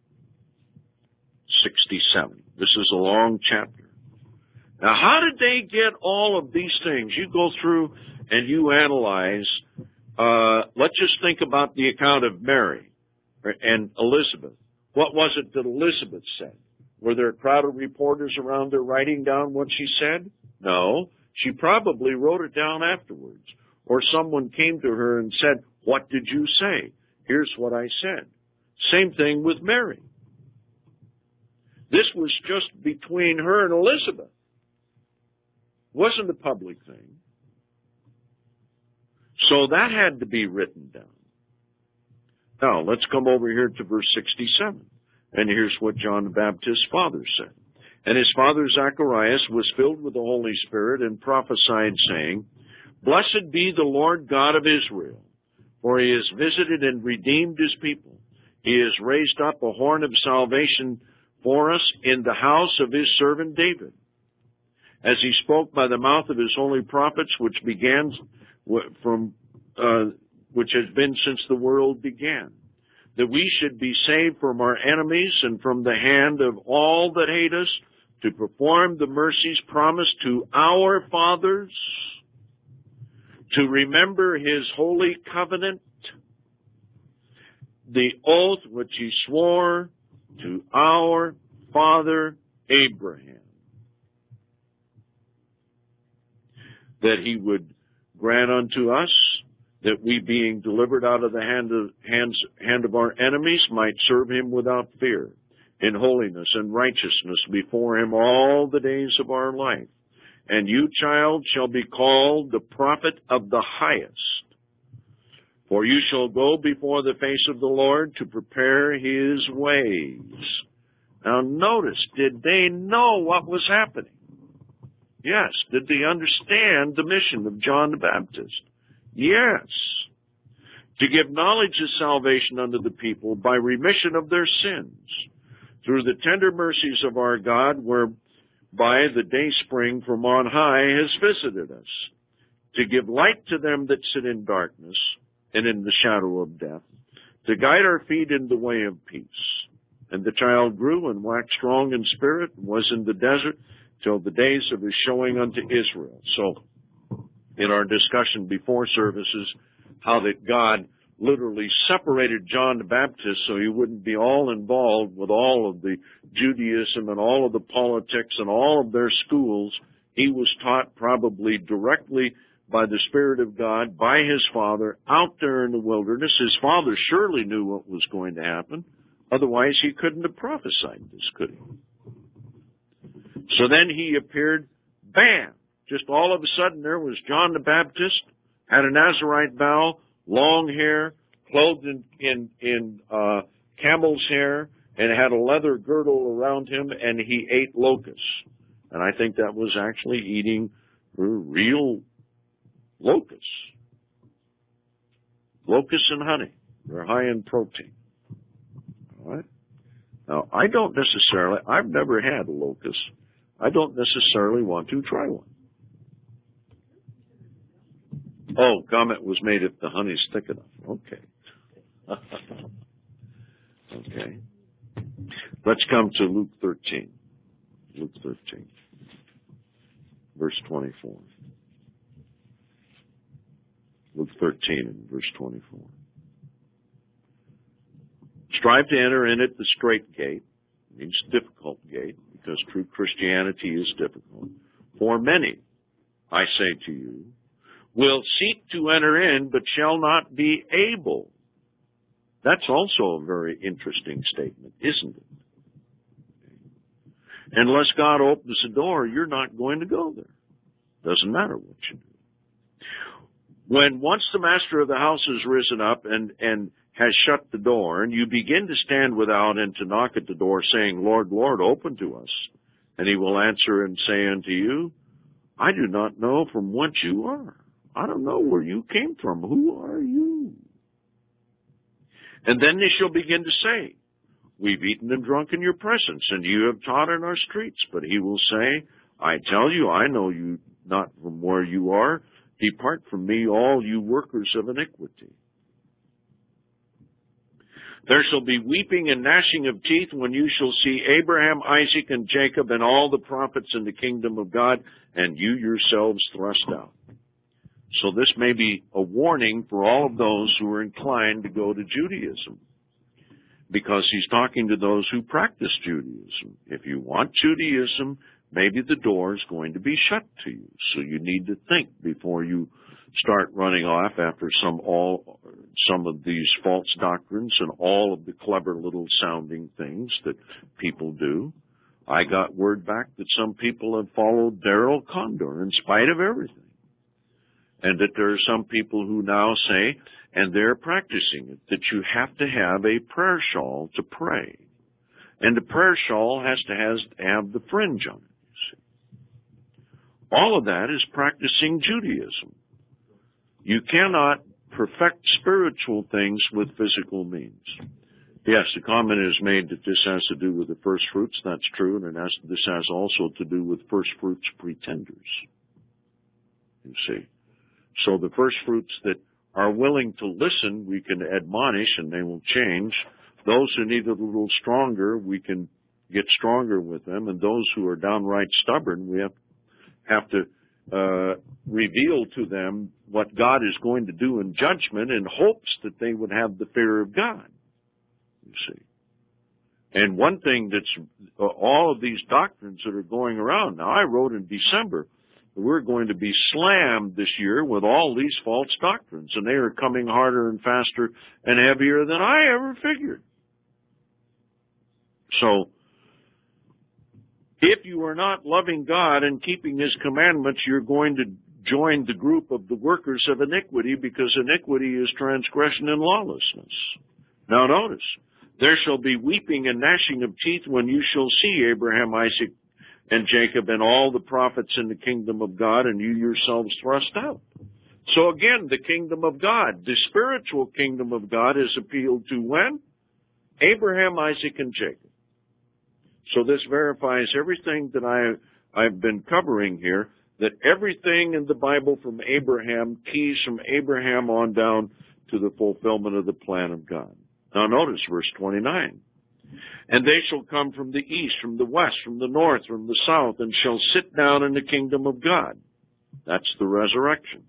S1: 67. This is a long chapter. Now, how did they get all of these things? You go through and you analyze. Let's just think about the account of Mary and Elizabeth. What was it that Elizabeth said? Were there a crowd of reporters around her writing down what she said? No. She probably wrote it down afterwards. Or someone came to her and said, what did you say? Here's what I said. Same thing with Mary. This was just between her and Elizabeth. It wasn't a public thing. So that had to be written down. Now, let's come over here to verse 67. And here's what John the Baptist's father said. And his father Zacharias was filled with the Holy Spirit and prophesied, saying, Blessed be the Lord God of Israel, for he has visited and redeemed his people. He has raised up a horn of salvation for us in the house of his servant David, as he spoke by the mouth of his holy prophets, which has been since the world began, that we should be saved from our enemies and from the hand of all that hate us, to perform the mercies promised to our fathers, to remember his holy covenant, the oath which he swore to our father Abraham, that he would grant unto us that we, being delivered out of the hand of our enemies, might serve him without fear, in holiness and righteousness before him all the days of our life. And you, child, shall be called the prophet of the highest, for you shall go before the face of the Lord to prepare his ways. Now notice, did they know what was happening? Yes. Did they understand the mission of John the Baptist? Yes. To give knowledge of salvation unto the people by remission of their sins, through the tender mercies of our God, whereby the day spring from on high has visited us, to give light to them that sit in darkness and in the shadow of death, to guide our feet in the way of peace. And the child grew and waxed strong in spirit, and was in the desert till the days of his showing unto Israel. So, in our discussion before services, how that God literally separated John the Baptist so he wouldn't be all involved with all of the Judaism and all of the politics and all of their schools. He was taught probably directly by the Spirit of God, by his father, out there in the wilderness. His father surely knew what was going to happen. Otherwise, he couldn't have prophesied this, could he? So then he appeared, bam! Just all of a sudden there was John the Baptist, had a Nazarite vow, long hair, clothed in camel's hair, and had a leather girdle around him, and he ate locusts. And I think that was actually eating real locusts. Locusts and honey. They're high in protein. All right? Now, I've never had a locust. I don't necessarily want to try one. Oh, comment was made if the honey's thick enough. Okay. Okay. Let's come to Luke 13. Luke 13, verse 24. Luke 13 and verse 24. Strive to enter in at the strait gate. It means difficult gate, because true Christianity is difficult. For many, I say to you, will seek to enter in, but shall not be able. That's also a very interesting statement, isn't it? Unless God opens the door, you're not going to go there. Doesn't matter what you do. Once the master of the house has risen up and has shut the door, and you begin to stand without and to knock at the door, saying, Lord, Lord, open to us. And he will answer and say unto you, I do not know from whence you are. I don't know where you came from. Who are you? And then they shall begin to say, we've eaten and drunk in your presence, and you have taught in our streets. But he will say, I tell you, I know you not from where you are. Depart from me, all you workers of iniquity. There shall be weeping and gnashing of teeth when you shall see Abraham, Isaac, and Jacob, and all the prophets in the kingdom of God, and you yourselves thrust out. So this may be a warning for all of those who are inclined to go to Judaism, because he's talking to those who practice Judaism. If you want Judaism, maybe the door is going to be shut to you. So you need to think before you start running off after some of these false doctrines and all of the clever little sounding things that people do. I got word back that some people have followed Darrell Condor in spite of everything. And that there are some people who now say, and they're practicing it, that you have to have a prayer shawl to pray. And the prayer shawl has to have the fringe on it. All of that is practicing Judaism. You cannot perfect spiritual things with physical means. Yes, the comment is made that this has to do with the first fruits. That's true. And this has also to do with first fruits pretenders. You see. So the first fruits that are willing to listen, we can admonish and they will change. Those who need a little stronger, we can get stronger with them. And those who are downright stubborn, we have to reveal to them what God is going to do in judgment in hopes that they would have the fear of God, you see. And one thing that's all of these doctrines that are going around. Now, I wrote in December, we're going to be slammed this year with all these false doctrines, and they are coming harder and faster and heavier than I ever figured. So, if you are not loving God and keeping His commandments, you're going to join the group of the workers of iniquity, because iniquity is transgression and lawlessness. Now notice, there shall be weeping and gnashing of teeth when you shall see Abraham, Isaac, and Jacob, and all the prophets in the kingdom of God, and you yourselves thrust out. So again, the kingdom of God, the spiritual kingdom of God, is appealed to when? Abraham, Isaac, and Jacob. So this verifies everything that I've been covering here, that everything in the Bible from Abraham, keys from Abraham on down to the fulfillment of the plan of God. Now notice verse 29. And they shall come from the east, from the west, from the north, from the south, and shall sit down in the kingdom of God. That's the resurrection.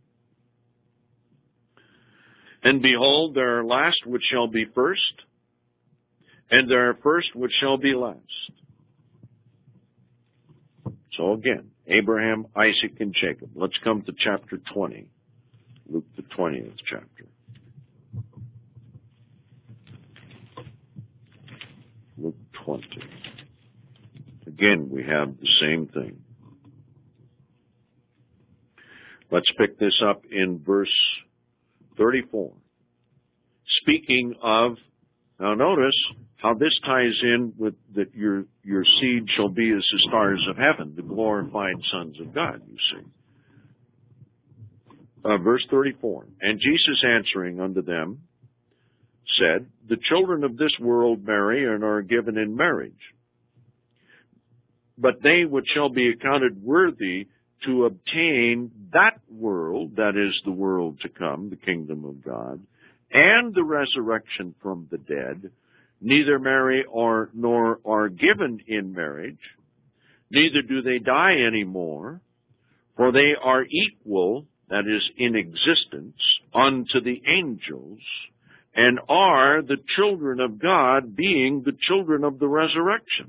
S1: And behold, there are last which shall be first, and there are first which shall be last. So again, Abraham, Isaac, and Jacob. Let's come to chapter 20, Luke the 20th chapter. Luke 20. Again, we have the same thing. Let's pick this up in verse 34. Speaking of, now notice how this ties in with that your seed shall be as the stars of heaven, the glorified sons of God, you see. Verse 34. And Jesus answering unto them said, the children of this world marry and are given in marriage. But they which shall be accounted worthy to obtain that world, that is the world to come, the kingdom of God, and the resurrection from the dead, neither marry nor are given in marriage, neither do they die any more, for they are equal, that is, in existence, unto the angels, and are the children of God, being the children of the resurrection.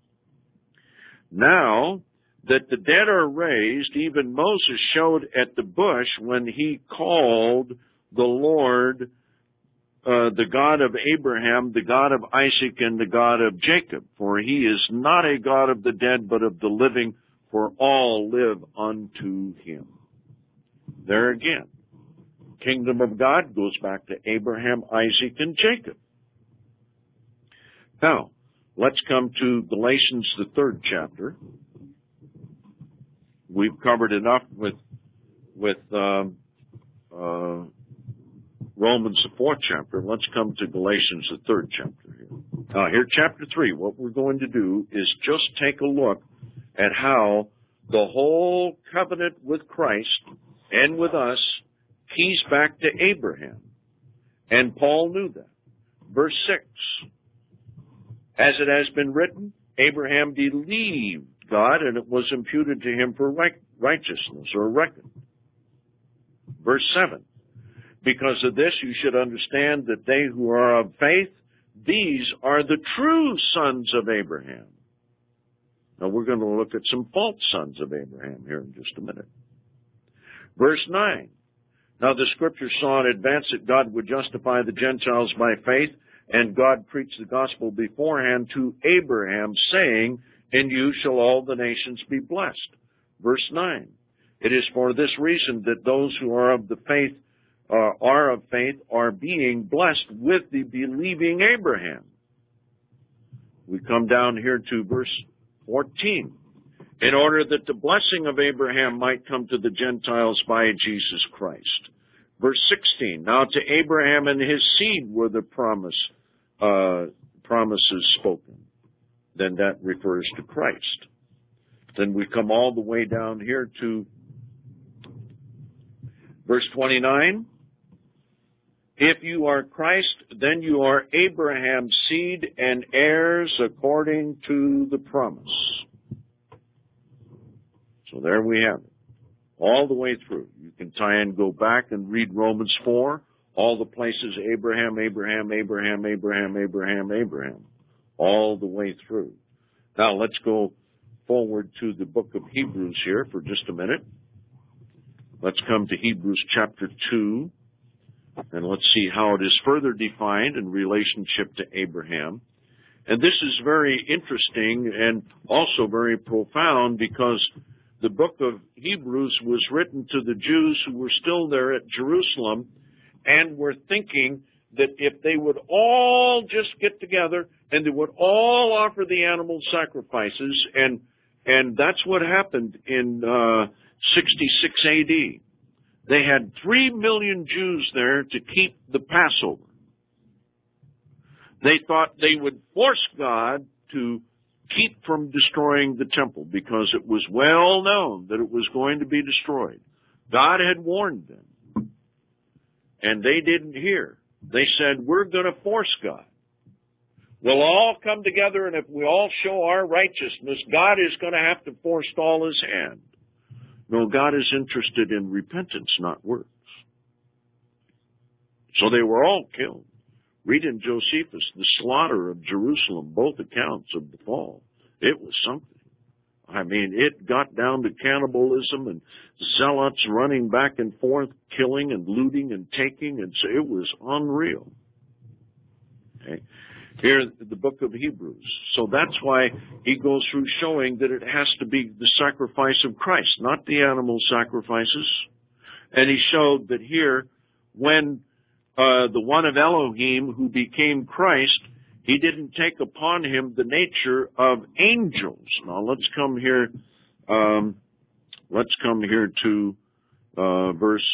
S1: Now that the dead are raised, even Moses showed at the bush when he called the Lord the God of Abraham, the God of Isaac, and the God of Jacob. For he is not a God of the dead, but of the living, for all live unto him. There again, kingdom of God goes back to Abraham, Isaac, and Jacob. Now, let's come to Galatians, the 3rd chapter. We've covered enough with Romans, the 4th chapter. Let's come to Galatians, the 3rd chapter here. Here, chapter 3, what we're going to do is just take a look at how the whole covenant with Christ and with us keys back to Abraham. And Paul knew that. Verse 6, as it has been written, Abraham believed God, and it was imputed to him for righteousness, or reckoned. Verse 7, because of this you should understand that they who are of faith, these are the true sons of Abraham. Now we're going to look at some false sons of Abraham here in just a minute. Verse 9, now the Scripture saw in advance that God would justify the Gentiles by faith, and God preached the gospel beforehand to Abraham, saying, in you shall all the nations be blessed. Verse 9, it is for this reason that those who are of faith are being blessed with the believing Abraham. We come down here to verse 14. In order that the blessing of Abraham might come to the Gentiles by Jesus Christ. Verse 16, now to Abraham and his seed were the promises spoken. Then that refers to Christ. Then we come all the way down here to verse 29. If you are Christ, then you are Abraham's seed and heirs according to the promise. So there we have it. All the way through. You can tie and go back and read Romans 4. All the places Abraham, Abraham, Abraham, Abraham, Abraham, Abraham. All the way through. Now let's go forward to the book of Hebrews here for just a minute. Let's come to Hebrews chapter 2. And let's see how it is further defined in relationship to Abraham. And this is very interesting and also very profound because the book of Hebrews was written to the Jews who were still there at Jerusalem and were thinking that if they would all just get together and they would all offer the animal sacrifices, and that's what happened in 66 A.D. They had 3 million Jews there to keep the Passover. They thought they would force God to keep from destroying the temple because it was well known that it was going to be destroyed. God had warned them, and they didn't hear. They said, we're going to force God. We'll all come together, and if we all show our righteousness, God is going to have to forestall his hand. No, God is interested in repentance, not works. So they were all killed. Read in Josephus, the slaughter of Jerusalem, both accounts of the fall. It was something. I mean, it got down to cannibalism and zealots running back and forth, killing and looting and taking, and so it was unreal. Okay. Here in the book of Hebrews. So that's why he goes through showing that it has to be the sacrifice of Christ, not the animal sacrifices. And he showed that here, when the one of Elohim who became Christ, he didn't take upon him the nature of angels. Now let's come here. Let's come here to verse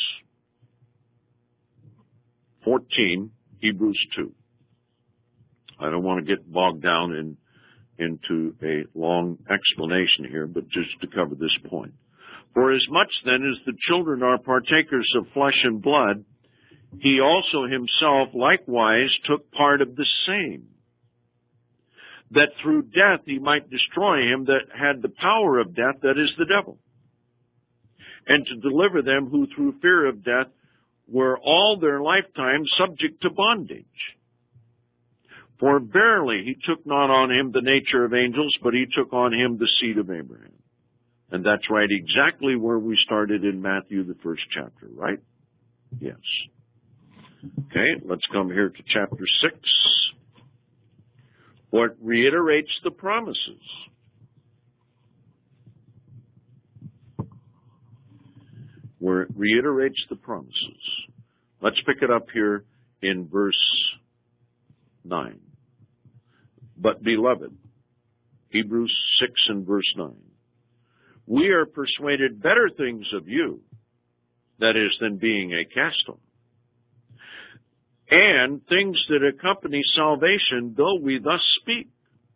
S1: 14, Hebrews 2. I don't want to get bogged down into a long explanation here, but just to cover this point. For as much then as the children are partakers of flesh and blood, he also himself likewise took part of the same, that through death he might destroy him that had the power of death, that is the devil, and to deliver them who through fear of death were all their lifetime subject to bondage. For verily he took not on him the nature of angels, but he took on him the seed of Abraham. And that's right exactly where we started in Matthew, the 1st chapter, right? Yes. Okay, let's come here to chapter 6. What reiterates the promises. Where it reiterates the promises. Let's pick it up here in verse 9. But beloved, Hebrews 6 and verse 9. We are persuaded better things of you, that is, than being a cast-off, and things that accompany salvation, though we thus speak.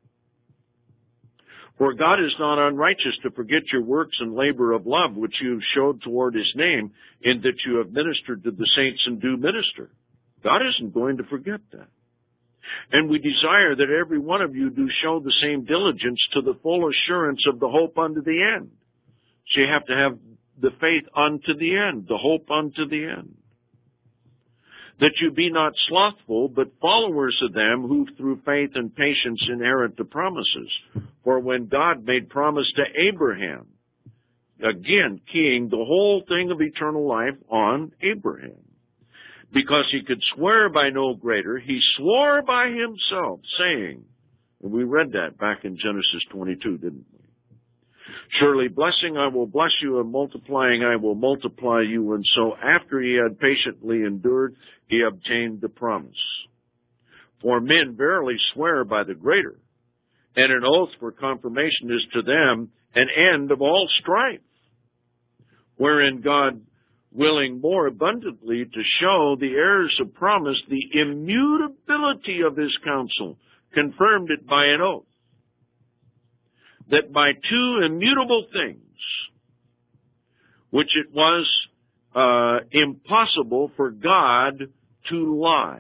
S1: For God is not unrighteous to forget your works and labor of love, which you have showed toward his name, in that you have ministered to the saints and do minister. God isn't going to forget that. And we desire that every one of you do show the same diligence to the full assurance of the hope unto the end. So you have to have the faith unto the end, the hope unto the end. That you be not slothful, but followers of them who through faith and patience inherit the promises. For when God made promise to Abraham, again keying the whole thing of eternal life on Abraham, because he could swear by no greater, he swore by himself, saying, and we read that back in Genesis 22, didn't we? Surely blessing I will bless you, and multiplying I will multiply you. And so after he had patiently endured, he obtained the promise. For men verily swear by the greater, and an oath for confirmation is to them an end of all strife, wherein God, willing more abundantly to show the heirs of promise the immutability of his counsel, confirmed it by an oath, that by two immutable things, which it was impossible for God to lie.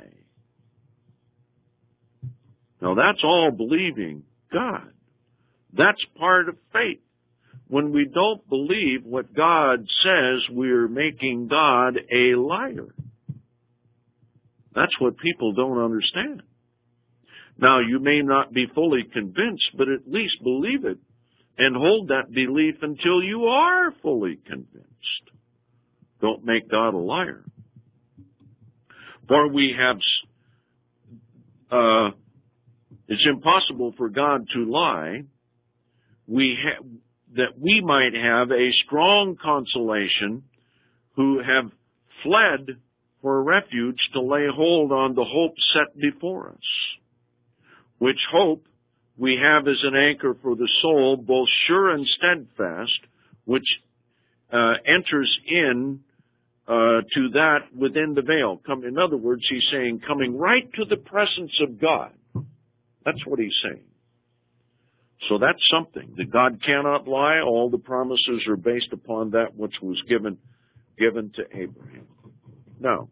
S1: Now that's all believing God. That's part of faith. When we don't believe what God says, we're making God a liar. That's what people don't understand. Now, you may not be fully convinced, but at least believe it and hold that belief until you are fully convinced. Don't make God a liar. For we have, it's impossible for God to lie. That we might have a strong consolation who have fled for refuge to lay hold on the hope set before us, which hope we have as an anchor for the soul, both sure and steadfast, which enters in to that within the veil. In other words, he's saying coming right to the presence of God. That's what he's saying. So that's something. That God cannot lie. All the promises are based upon that which was given to Abraham. Now,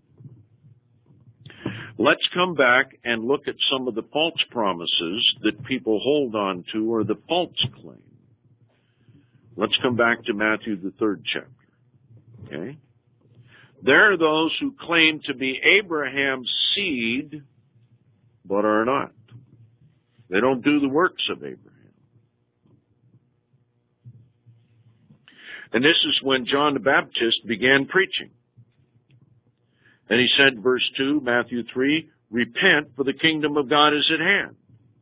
S1: let's come back and look at some of the false promises that people hold on to, or the false claim. Let's come back to Matthew, the 3rd chapter. Okay? There are those who claim to be Abraham's seed, but are not. They don't do the works of Abraham. And this is when John the Baptist began preaching. And he said, verse 2, Matthew 3, repent, for the kingdom of God is at hand.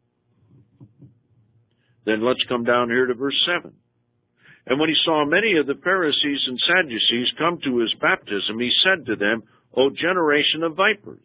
S1: Then let's come down here to verse 7. And when he saw many of the Pharisees and Sadducees come to his baptism, he said to them, O generation of vipers.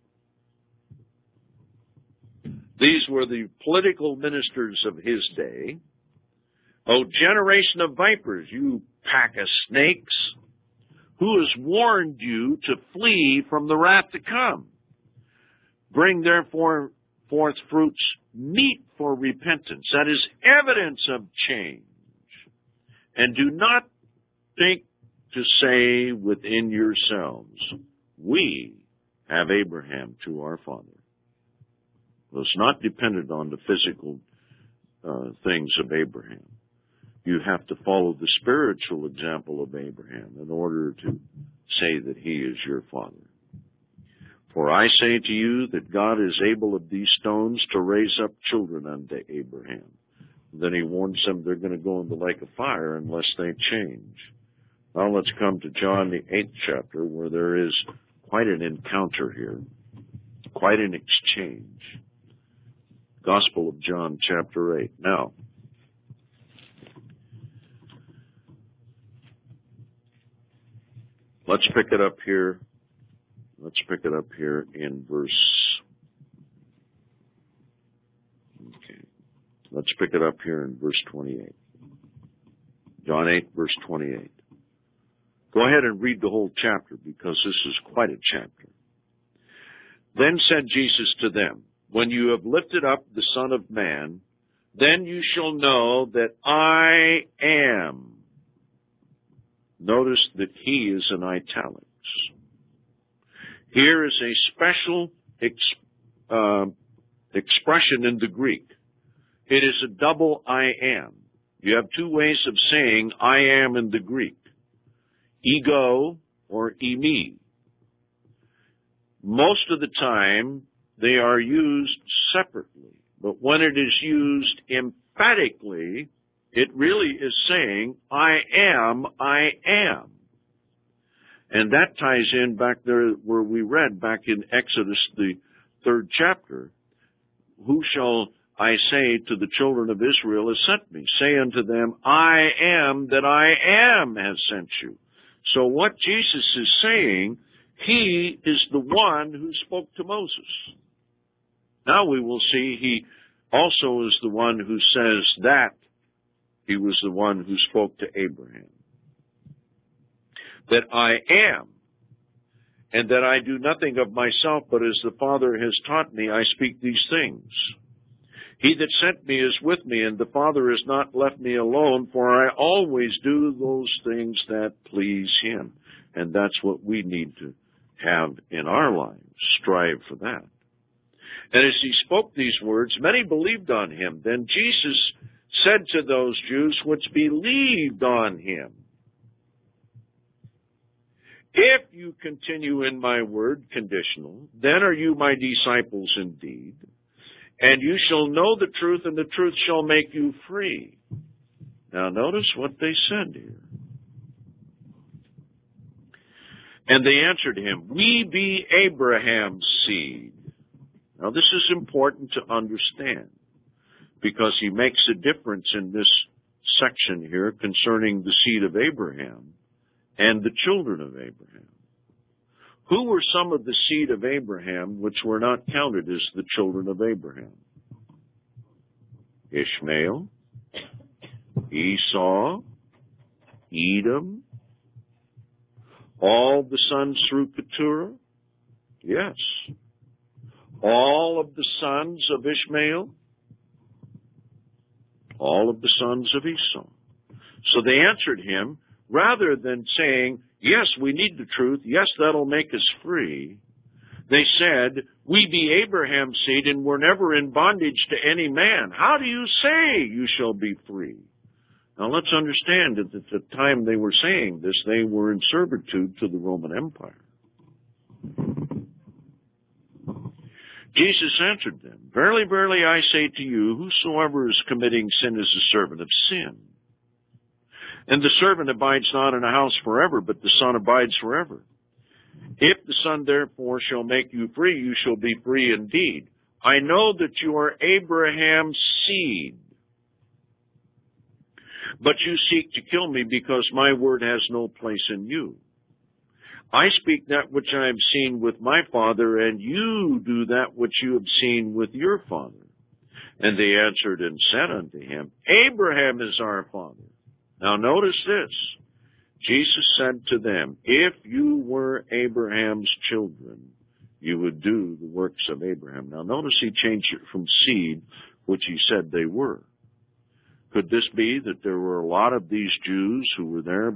S1: These were the political ministers of his day. O generation of vipers, you pack of snakes, who has warned you to flee from the wrath to come? Bring therefore forth fruits meet for repentance, that is evidence of change. And do not think to say within yourselves, we have Abraham to our father. Well, it's not dependent on the physical things of Abraham. You have to follow the spiritual example of Abraham in order to say that he is your father. For I say to you that God is able of these stones to raise up children unto Abraham. Then he warns them they're going to go in the lake of fire unless they change. Now let's come to John the 8th chapter, where there is quite an encounter here, quite an exchange. Gospel of John, chapter 8. Now, let's pick it up here. Let's pick it up here in verse. Okay. Let's pick it up here in verse 28. John 8, verse 28. Go ahead and read the whole chapter, because this is quite a chapter. Then said Jesus to them, when you have lifted up the Son of Man, then you shall know that I am. Notice that he is in italics. Here is a special expression in the Greek. It is a double I am. You have two ways of saying I am in the Greek. Ego or eimi. Most of the time, they are used separately. But when it is used emphatically, it really is saying, I am. And that ties in back there where we read back in Exodus, the 3rd chapter. Who shall I say to the children of Israel has sent me? Say unto them, I am that I am has sent you. So what Jesus is saying, he is the one who spoke to Moses. Now we will see he also is the one who says that he was the one who spoke to Abraham. That I am, and that I do nothing of myself, but as the Father has taught me, I speak these things. He that sent me is with me, and the Father has not left me alone, for I always do those things that please him. And that's what we need to have in our lives. Strive for that. And as he spoke these words, many believed on him. Then Jesus said to those Jews which believed on him, if you continue in my word, conditional, then are you my disciples indeed, and you shall know the truth, and the truth shall make you free. Now notice what they said here. And they answered him, we be Abraham's seed. Now this is important to understand, because he makes a difference in this section here concerning the seed of Abraham and the children of Abraham. Who were some of the seed of Abraham which were not counted as the children of Abraham? Ishmael, Esau, Edom, all the sons through Keturah? Yes. All of the sons of Ishmael? All of the sons of Esau. So they answered him, rather than saying, yes, we need the truth, yes, that'll make us free, they said, we be Abraham's seed and we're never in bondage to any man. How do you say you shall be free? Now let's understand that at the time they were saying this, they were in servitude to the Roman Empire. Jesus answered them, verily, verily, I say to you, whosoever is committing sin is a servant of sin. And the servant abides not in a house forever, but the Son abides forever. If the Son therefore shall make you free, you shall be free indeed. I know that you are Abraham's seed, but you seek to kill me because my word has no place in you. I speak that which I have seen with my father, and you do that which you have seen with your father. And they answered and said unto him, Abraham is our father. Now notice this. Jesus said to them, if you were Abraham's children, you would do the works of Abraham. Now notice he changed it from seed, which he said they were. Could this be that there were a lot of these Jews who were there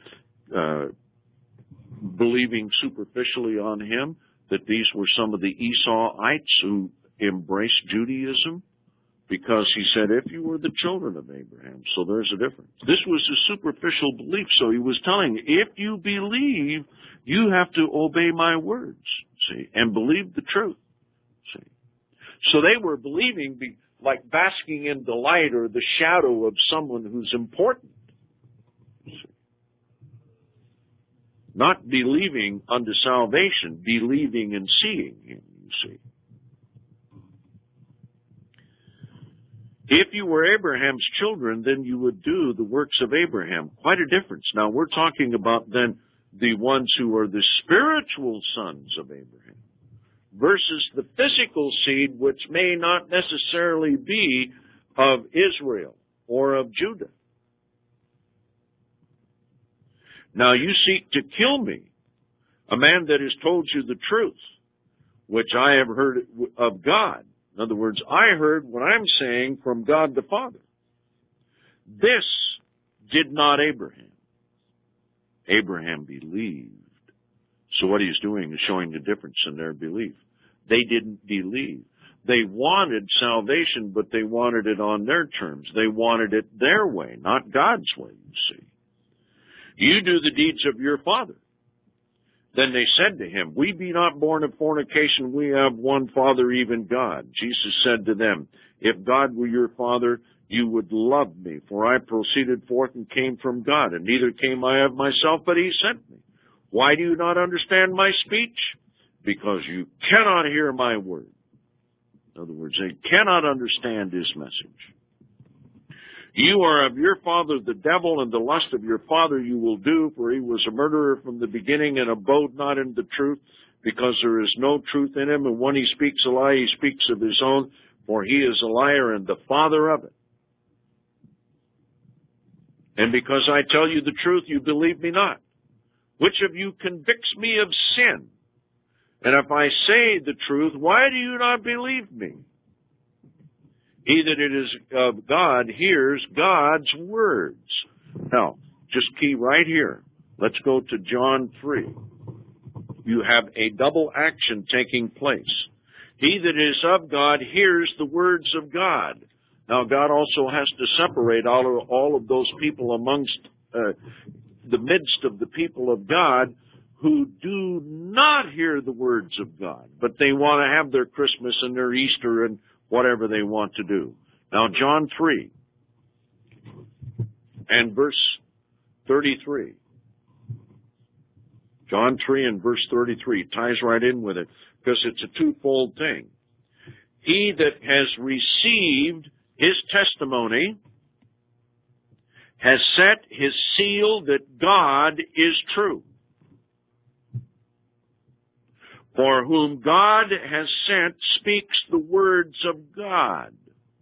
S1: believing superficially on him, that these were some of the Esauites who embraced Judaism? Because he said, if you were the children of Abraham. So there's a difference. This was a superficial belief. So he was telling, if you believe, you have to obey my words, see, and believe the truth, see. So they were believing like basking in the light or the shadow of someone who's important. See. Not believing unto salvation, believing and seeing him, you see. If you were Abraham's children, then you would do the works of Abraham. Quite a difference. Now, we're talking about then the ones who are the spiritual sons of Abraham versus the physical seed, which may not necessarily be of Israel or of Judah. Now, you seek to kill me, a man that has told you the truth, which I have heard of God. In other words, I heard what I'm saying from God the Father. This did not Abraham. Abraham believed. So what he's doing is showing the difference in their belief. They didn't believe. They wanted salvation, but they wanted it on their terms. They wanted it their way, not God's way, you see. You do the deeds of your father. Then they said to him, we be not born of fornication, we have one Father, even God. Jesus said to them, if God were your Father, you would love me, for I proceeded forth and came from God, and neither came I of myself, but he sent me. Why do you not understand my speech? Because you cannot hear my word. In other words, they cannot understand his message. You are of your father the devil, and the lust of your father you will do, for he was a murderer from the beginning and abode not in the truth, because there is no truth in him. And when he speaks a lie, he speaks of his own, for he is a liar and the father of it. And because I tell you the truth, you believe me not. Which of you convicts me of sin? And if I say the truth, why do you not believe me? He that it is of God hears God's words. Now, just key right here. Let's go to John 3. You have a double action taking place. He that is of God hears the words of God. Now, God also has to separate all of those people amongst the midst of the people of God who do not hear the words of God, but they want to have their Christmas and their Easter and whatever they want to do. Now, John 3 and verse 33. John 3 and verse 33 ties right in with it because it's a twofold thing. He that has received his testimony has set his seal that God is true. For whom God has sent speaks the words of God.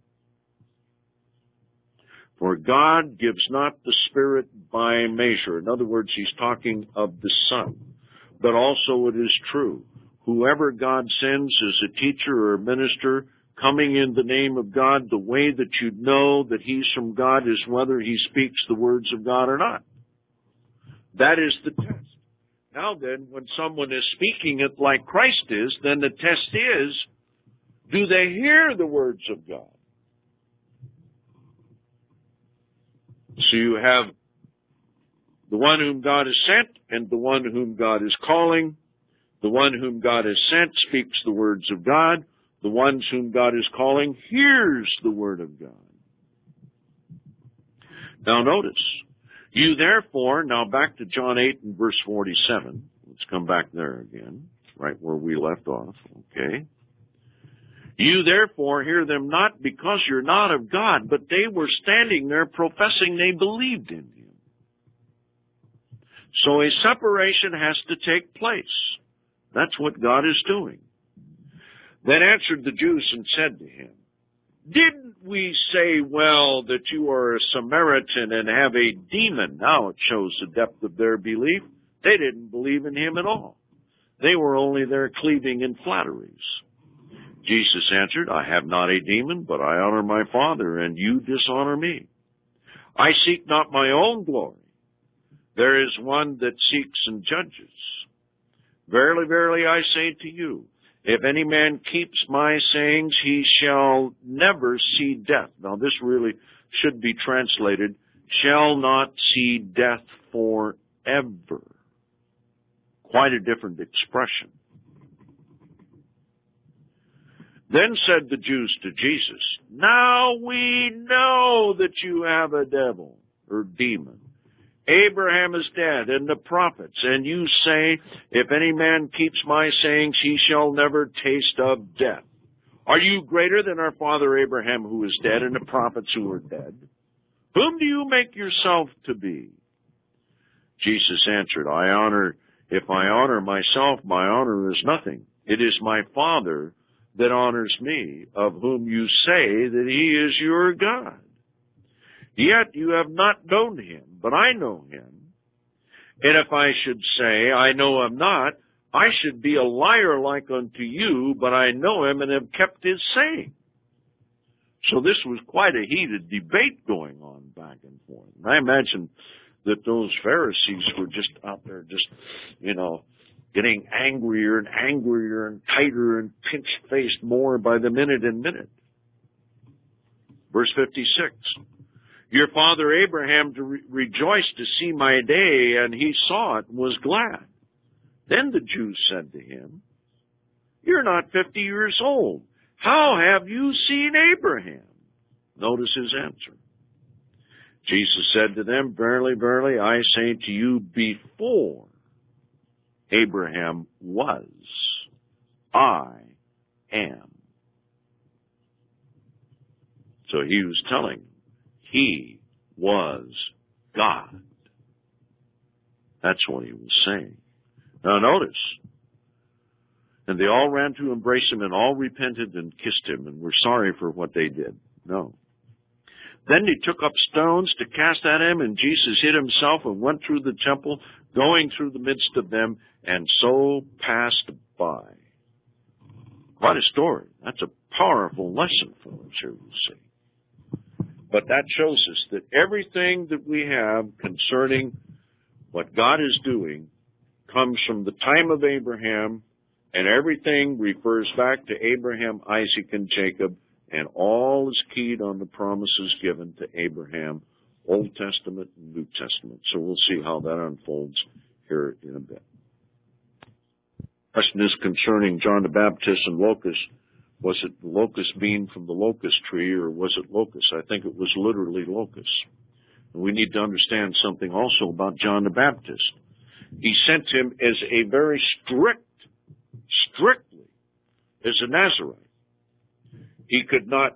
S1: For God gives not the Spirit by measure. In other words, he's talking of the Son. But also it is true. Whoever God sends as a teacher or a minister coming in the name of God, the way that you know that he's from God is whether he speaks the words of God or not. That is the test. Now then, when someone is speaking it like Christ is, then the test is, do they hear the words of God? So you have the one whom God has sent and the one whom God is calling. The one whom God has sent speaks the words of God. The ones whom God is calling hears the word of God. Now notice, you therefore, now back to John 8 and verse 47. Let's come back there again, right where we left off, okay? You therefore hear them not because you're not of God, but they were standing there professing they believed in him. So a separation has to take place. That's what God is doing. Then answered the Jews and said to him, didn't we say, well, that you are a Samaritan and have a demon? Now it shows the depth of their belief. They didn't believe in him at all. They were only there cleaving in flatteries. Jesus answered, I have not a demon, but I honor my Father, and you dishonor me. I seek not my own glory. There is one that seeks and judges. Verily, verily, I say to you, if any man keeps my sayings, he shall never see death. Now, this really should be translated, shall not see death forever. Quite a different expression. Then said the Jews to Jesus, now we know that you have a devil or demon, Abraham is dead, and the prophets, and you say, if any man keeps my sayings, he shall never taste of death. Are you greater than our father Abraham, who is dead, and the prophets who are dead? Whom do you make yourself to be? Jesus answered, if I honor myself, my honor is nothing. It is my Father that honors me, of whom you say that he is your God. Yet you have not known him, but I know him. And if I should say, I know him not, I should be a liar like unto you, but I know him and have kept his saying. So this was quite a heated debate going on back and forth. And I imagine that those Pharisees were just out there getting angrier and angrier and tighter and pinch-faced more by the minute and minute. Verse 56. Your father Abraham rejoiced to see my day, and he saw it and was glad. Then the Jews said to him, you're not 50 years old. How have you seen Abraham? Notice his answer. Jesus said to them, verily, verily, I say to you, before Abraham was, I am. So he was telling them, he was God. That's what he was saying. Now notice, and they all ran to embrace him, and all repented and kissed him, and were sorry for what they did. No. Then they took up stones to cast at him, and Jesus hid himself and went through the temple, going through the midst of them, and so passed by. Quite a story. That's a powerful lesson for us here, you see. But that shows us that everything that we have concerning what God is doing comes from the time of Abraham, and everything refers back to Abraham, Isaac, and Jacob, and all is keyed on the promises given to Abraham, Old Testament and New Testament. So we'll see how that unfolds here in a bit. Question is concerning John the Baptist and locusts. Was it the locust bean from the locust tree, or was it locusts? I think it was literally locusts. And we need to understand something also about John the Baptist. He sent him as a very strictly, as a Nazarite. He could not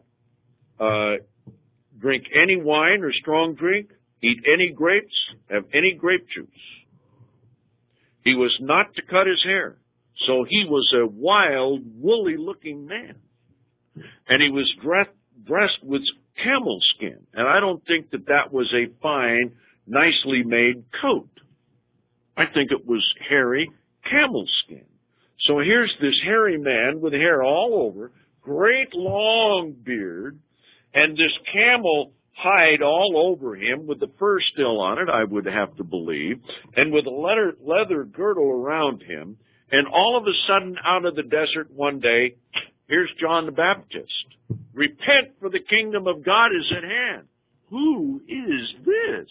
S1: drink any wine or strong drink, eat any grapes, have any grape juice. He was not to cut his hair. So he was a wild, woolly-looking man. And he was dressed with camel skin. And I don't think that that was a fine, nicely made coat. I think it was hairy camel skin. So here's this hairy man with hair all over, great long beard, and this camel hide all over him with the fur still on it, I would have to believe, and with a leather girdle around him. And all of a sudden, out of the desert one day, here's John the Baptist. Repent, for the kingdom of God is at hand. Who is this?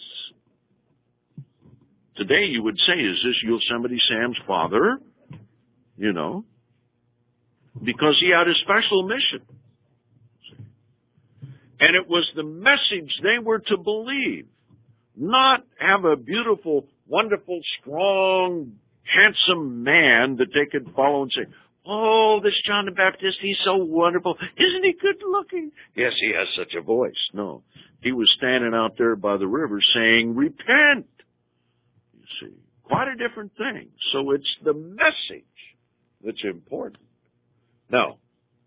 S1: Today you would say, is this Yosemite Sam's father? You know, because he had a special mission. And it was the message they were to believe, not have a beautiful, wonderful, strong, handsome man that they could follow and say, oh, this John the Baptist, he's so wonderful. Isn't he good looking? Yes, he has such a voice. No, he was standing out there by the river saying, repent. You see, quite a different thing. So it's the message that's important. Now,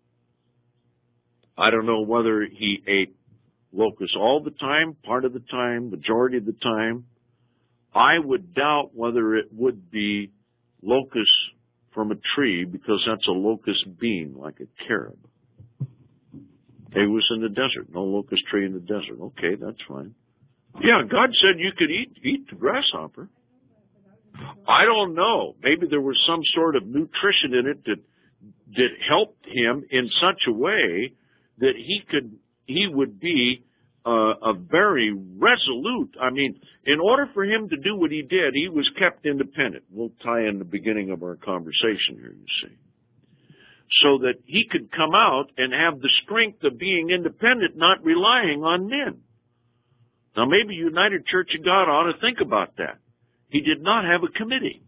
S1: I don't know whether he ate locusts all the time, part of the time, majority of the time. I would doubt whether it would be locusts from a tree, because that's a locust bean, like a carob. He was in the desert. No locust tree in the desert. Okay, that's fine. Yeah, God said you could eat the grasshopper. I don't know. Maybe there was some sort of nutrition in it that helped him in such a way that he would be a very resolute. I mean, in order for him to do what he did, he was kept independent. We'll tie in the beginning of our conversation here, you see. So that he could come out and have the strength of being independent, not relying on men. Now maybe United Church of God ought to think about that. He did not have a committee.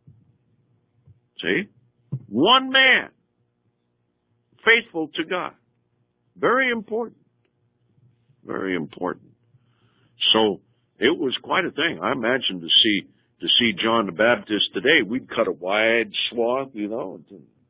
S1: See? One man, faithful to God. Very important. Very important. So it was quite a thing. I imagine to see John the Baptist today, we'd cut a wide swath, you know.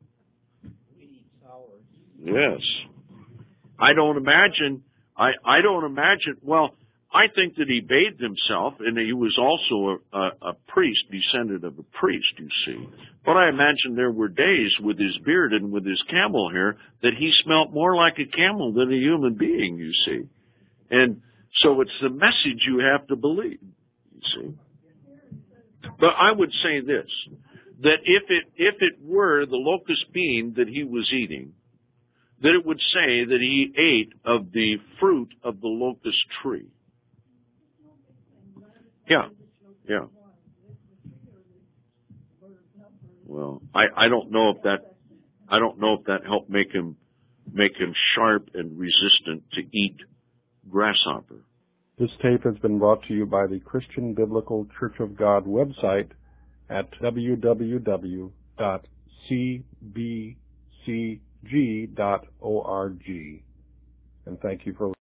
S1: Yes. I don't imagine, well, I think that he bathed himself, and he was also a priest, descendant of a priest, you see. But I imagine there were days with his beard and with his camel hair that he smelt more like a camel than a human being, you see. And so it's the message you have to believe, you see. But I would say this, that if it were the locust bean that he was eating, that it would say that he ate of the fruit of the locust tree. Yeah. Well, I don't know if that helped make him sharp and resistant to eat grasshopper.
S2: This tape has been brought to you by the Christian Biblical Church of God website at www.cbcg.org. And thank you for listening.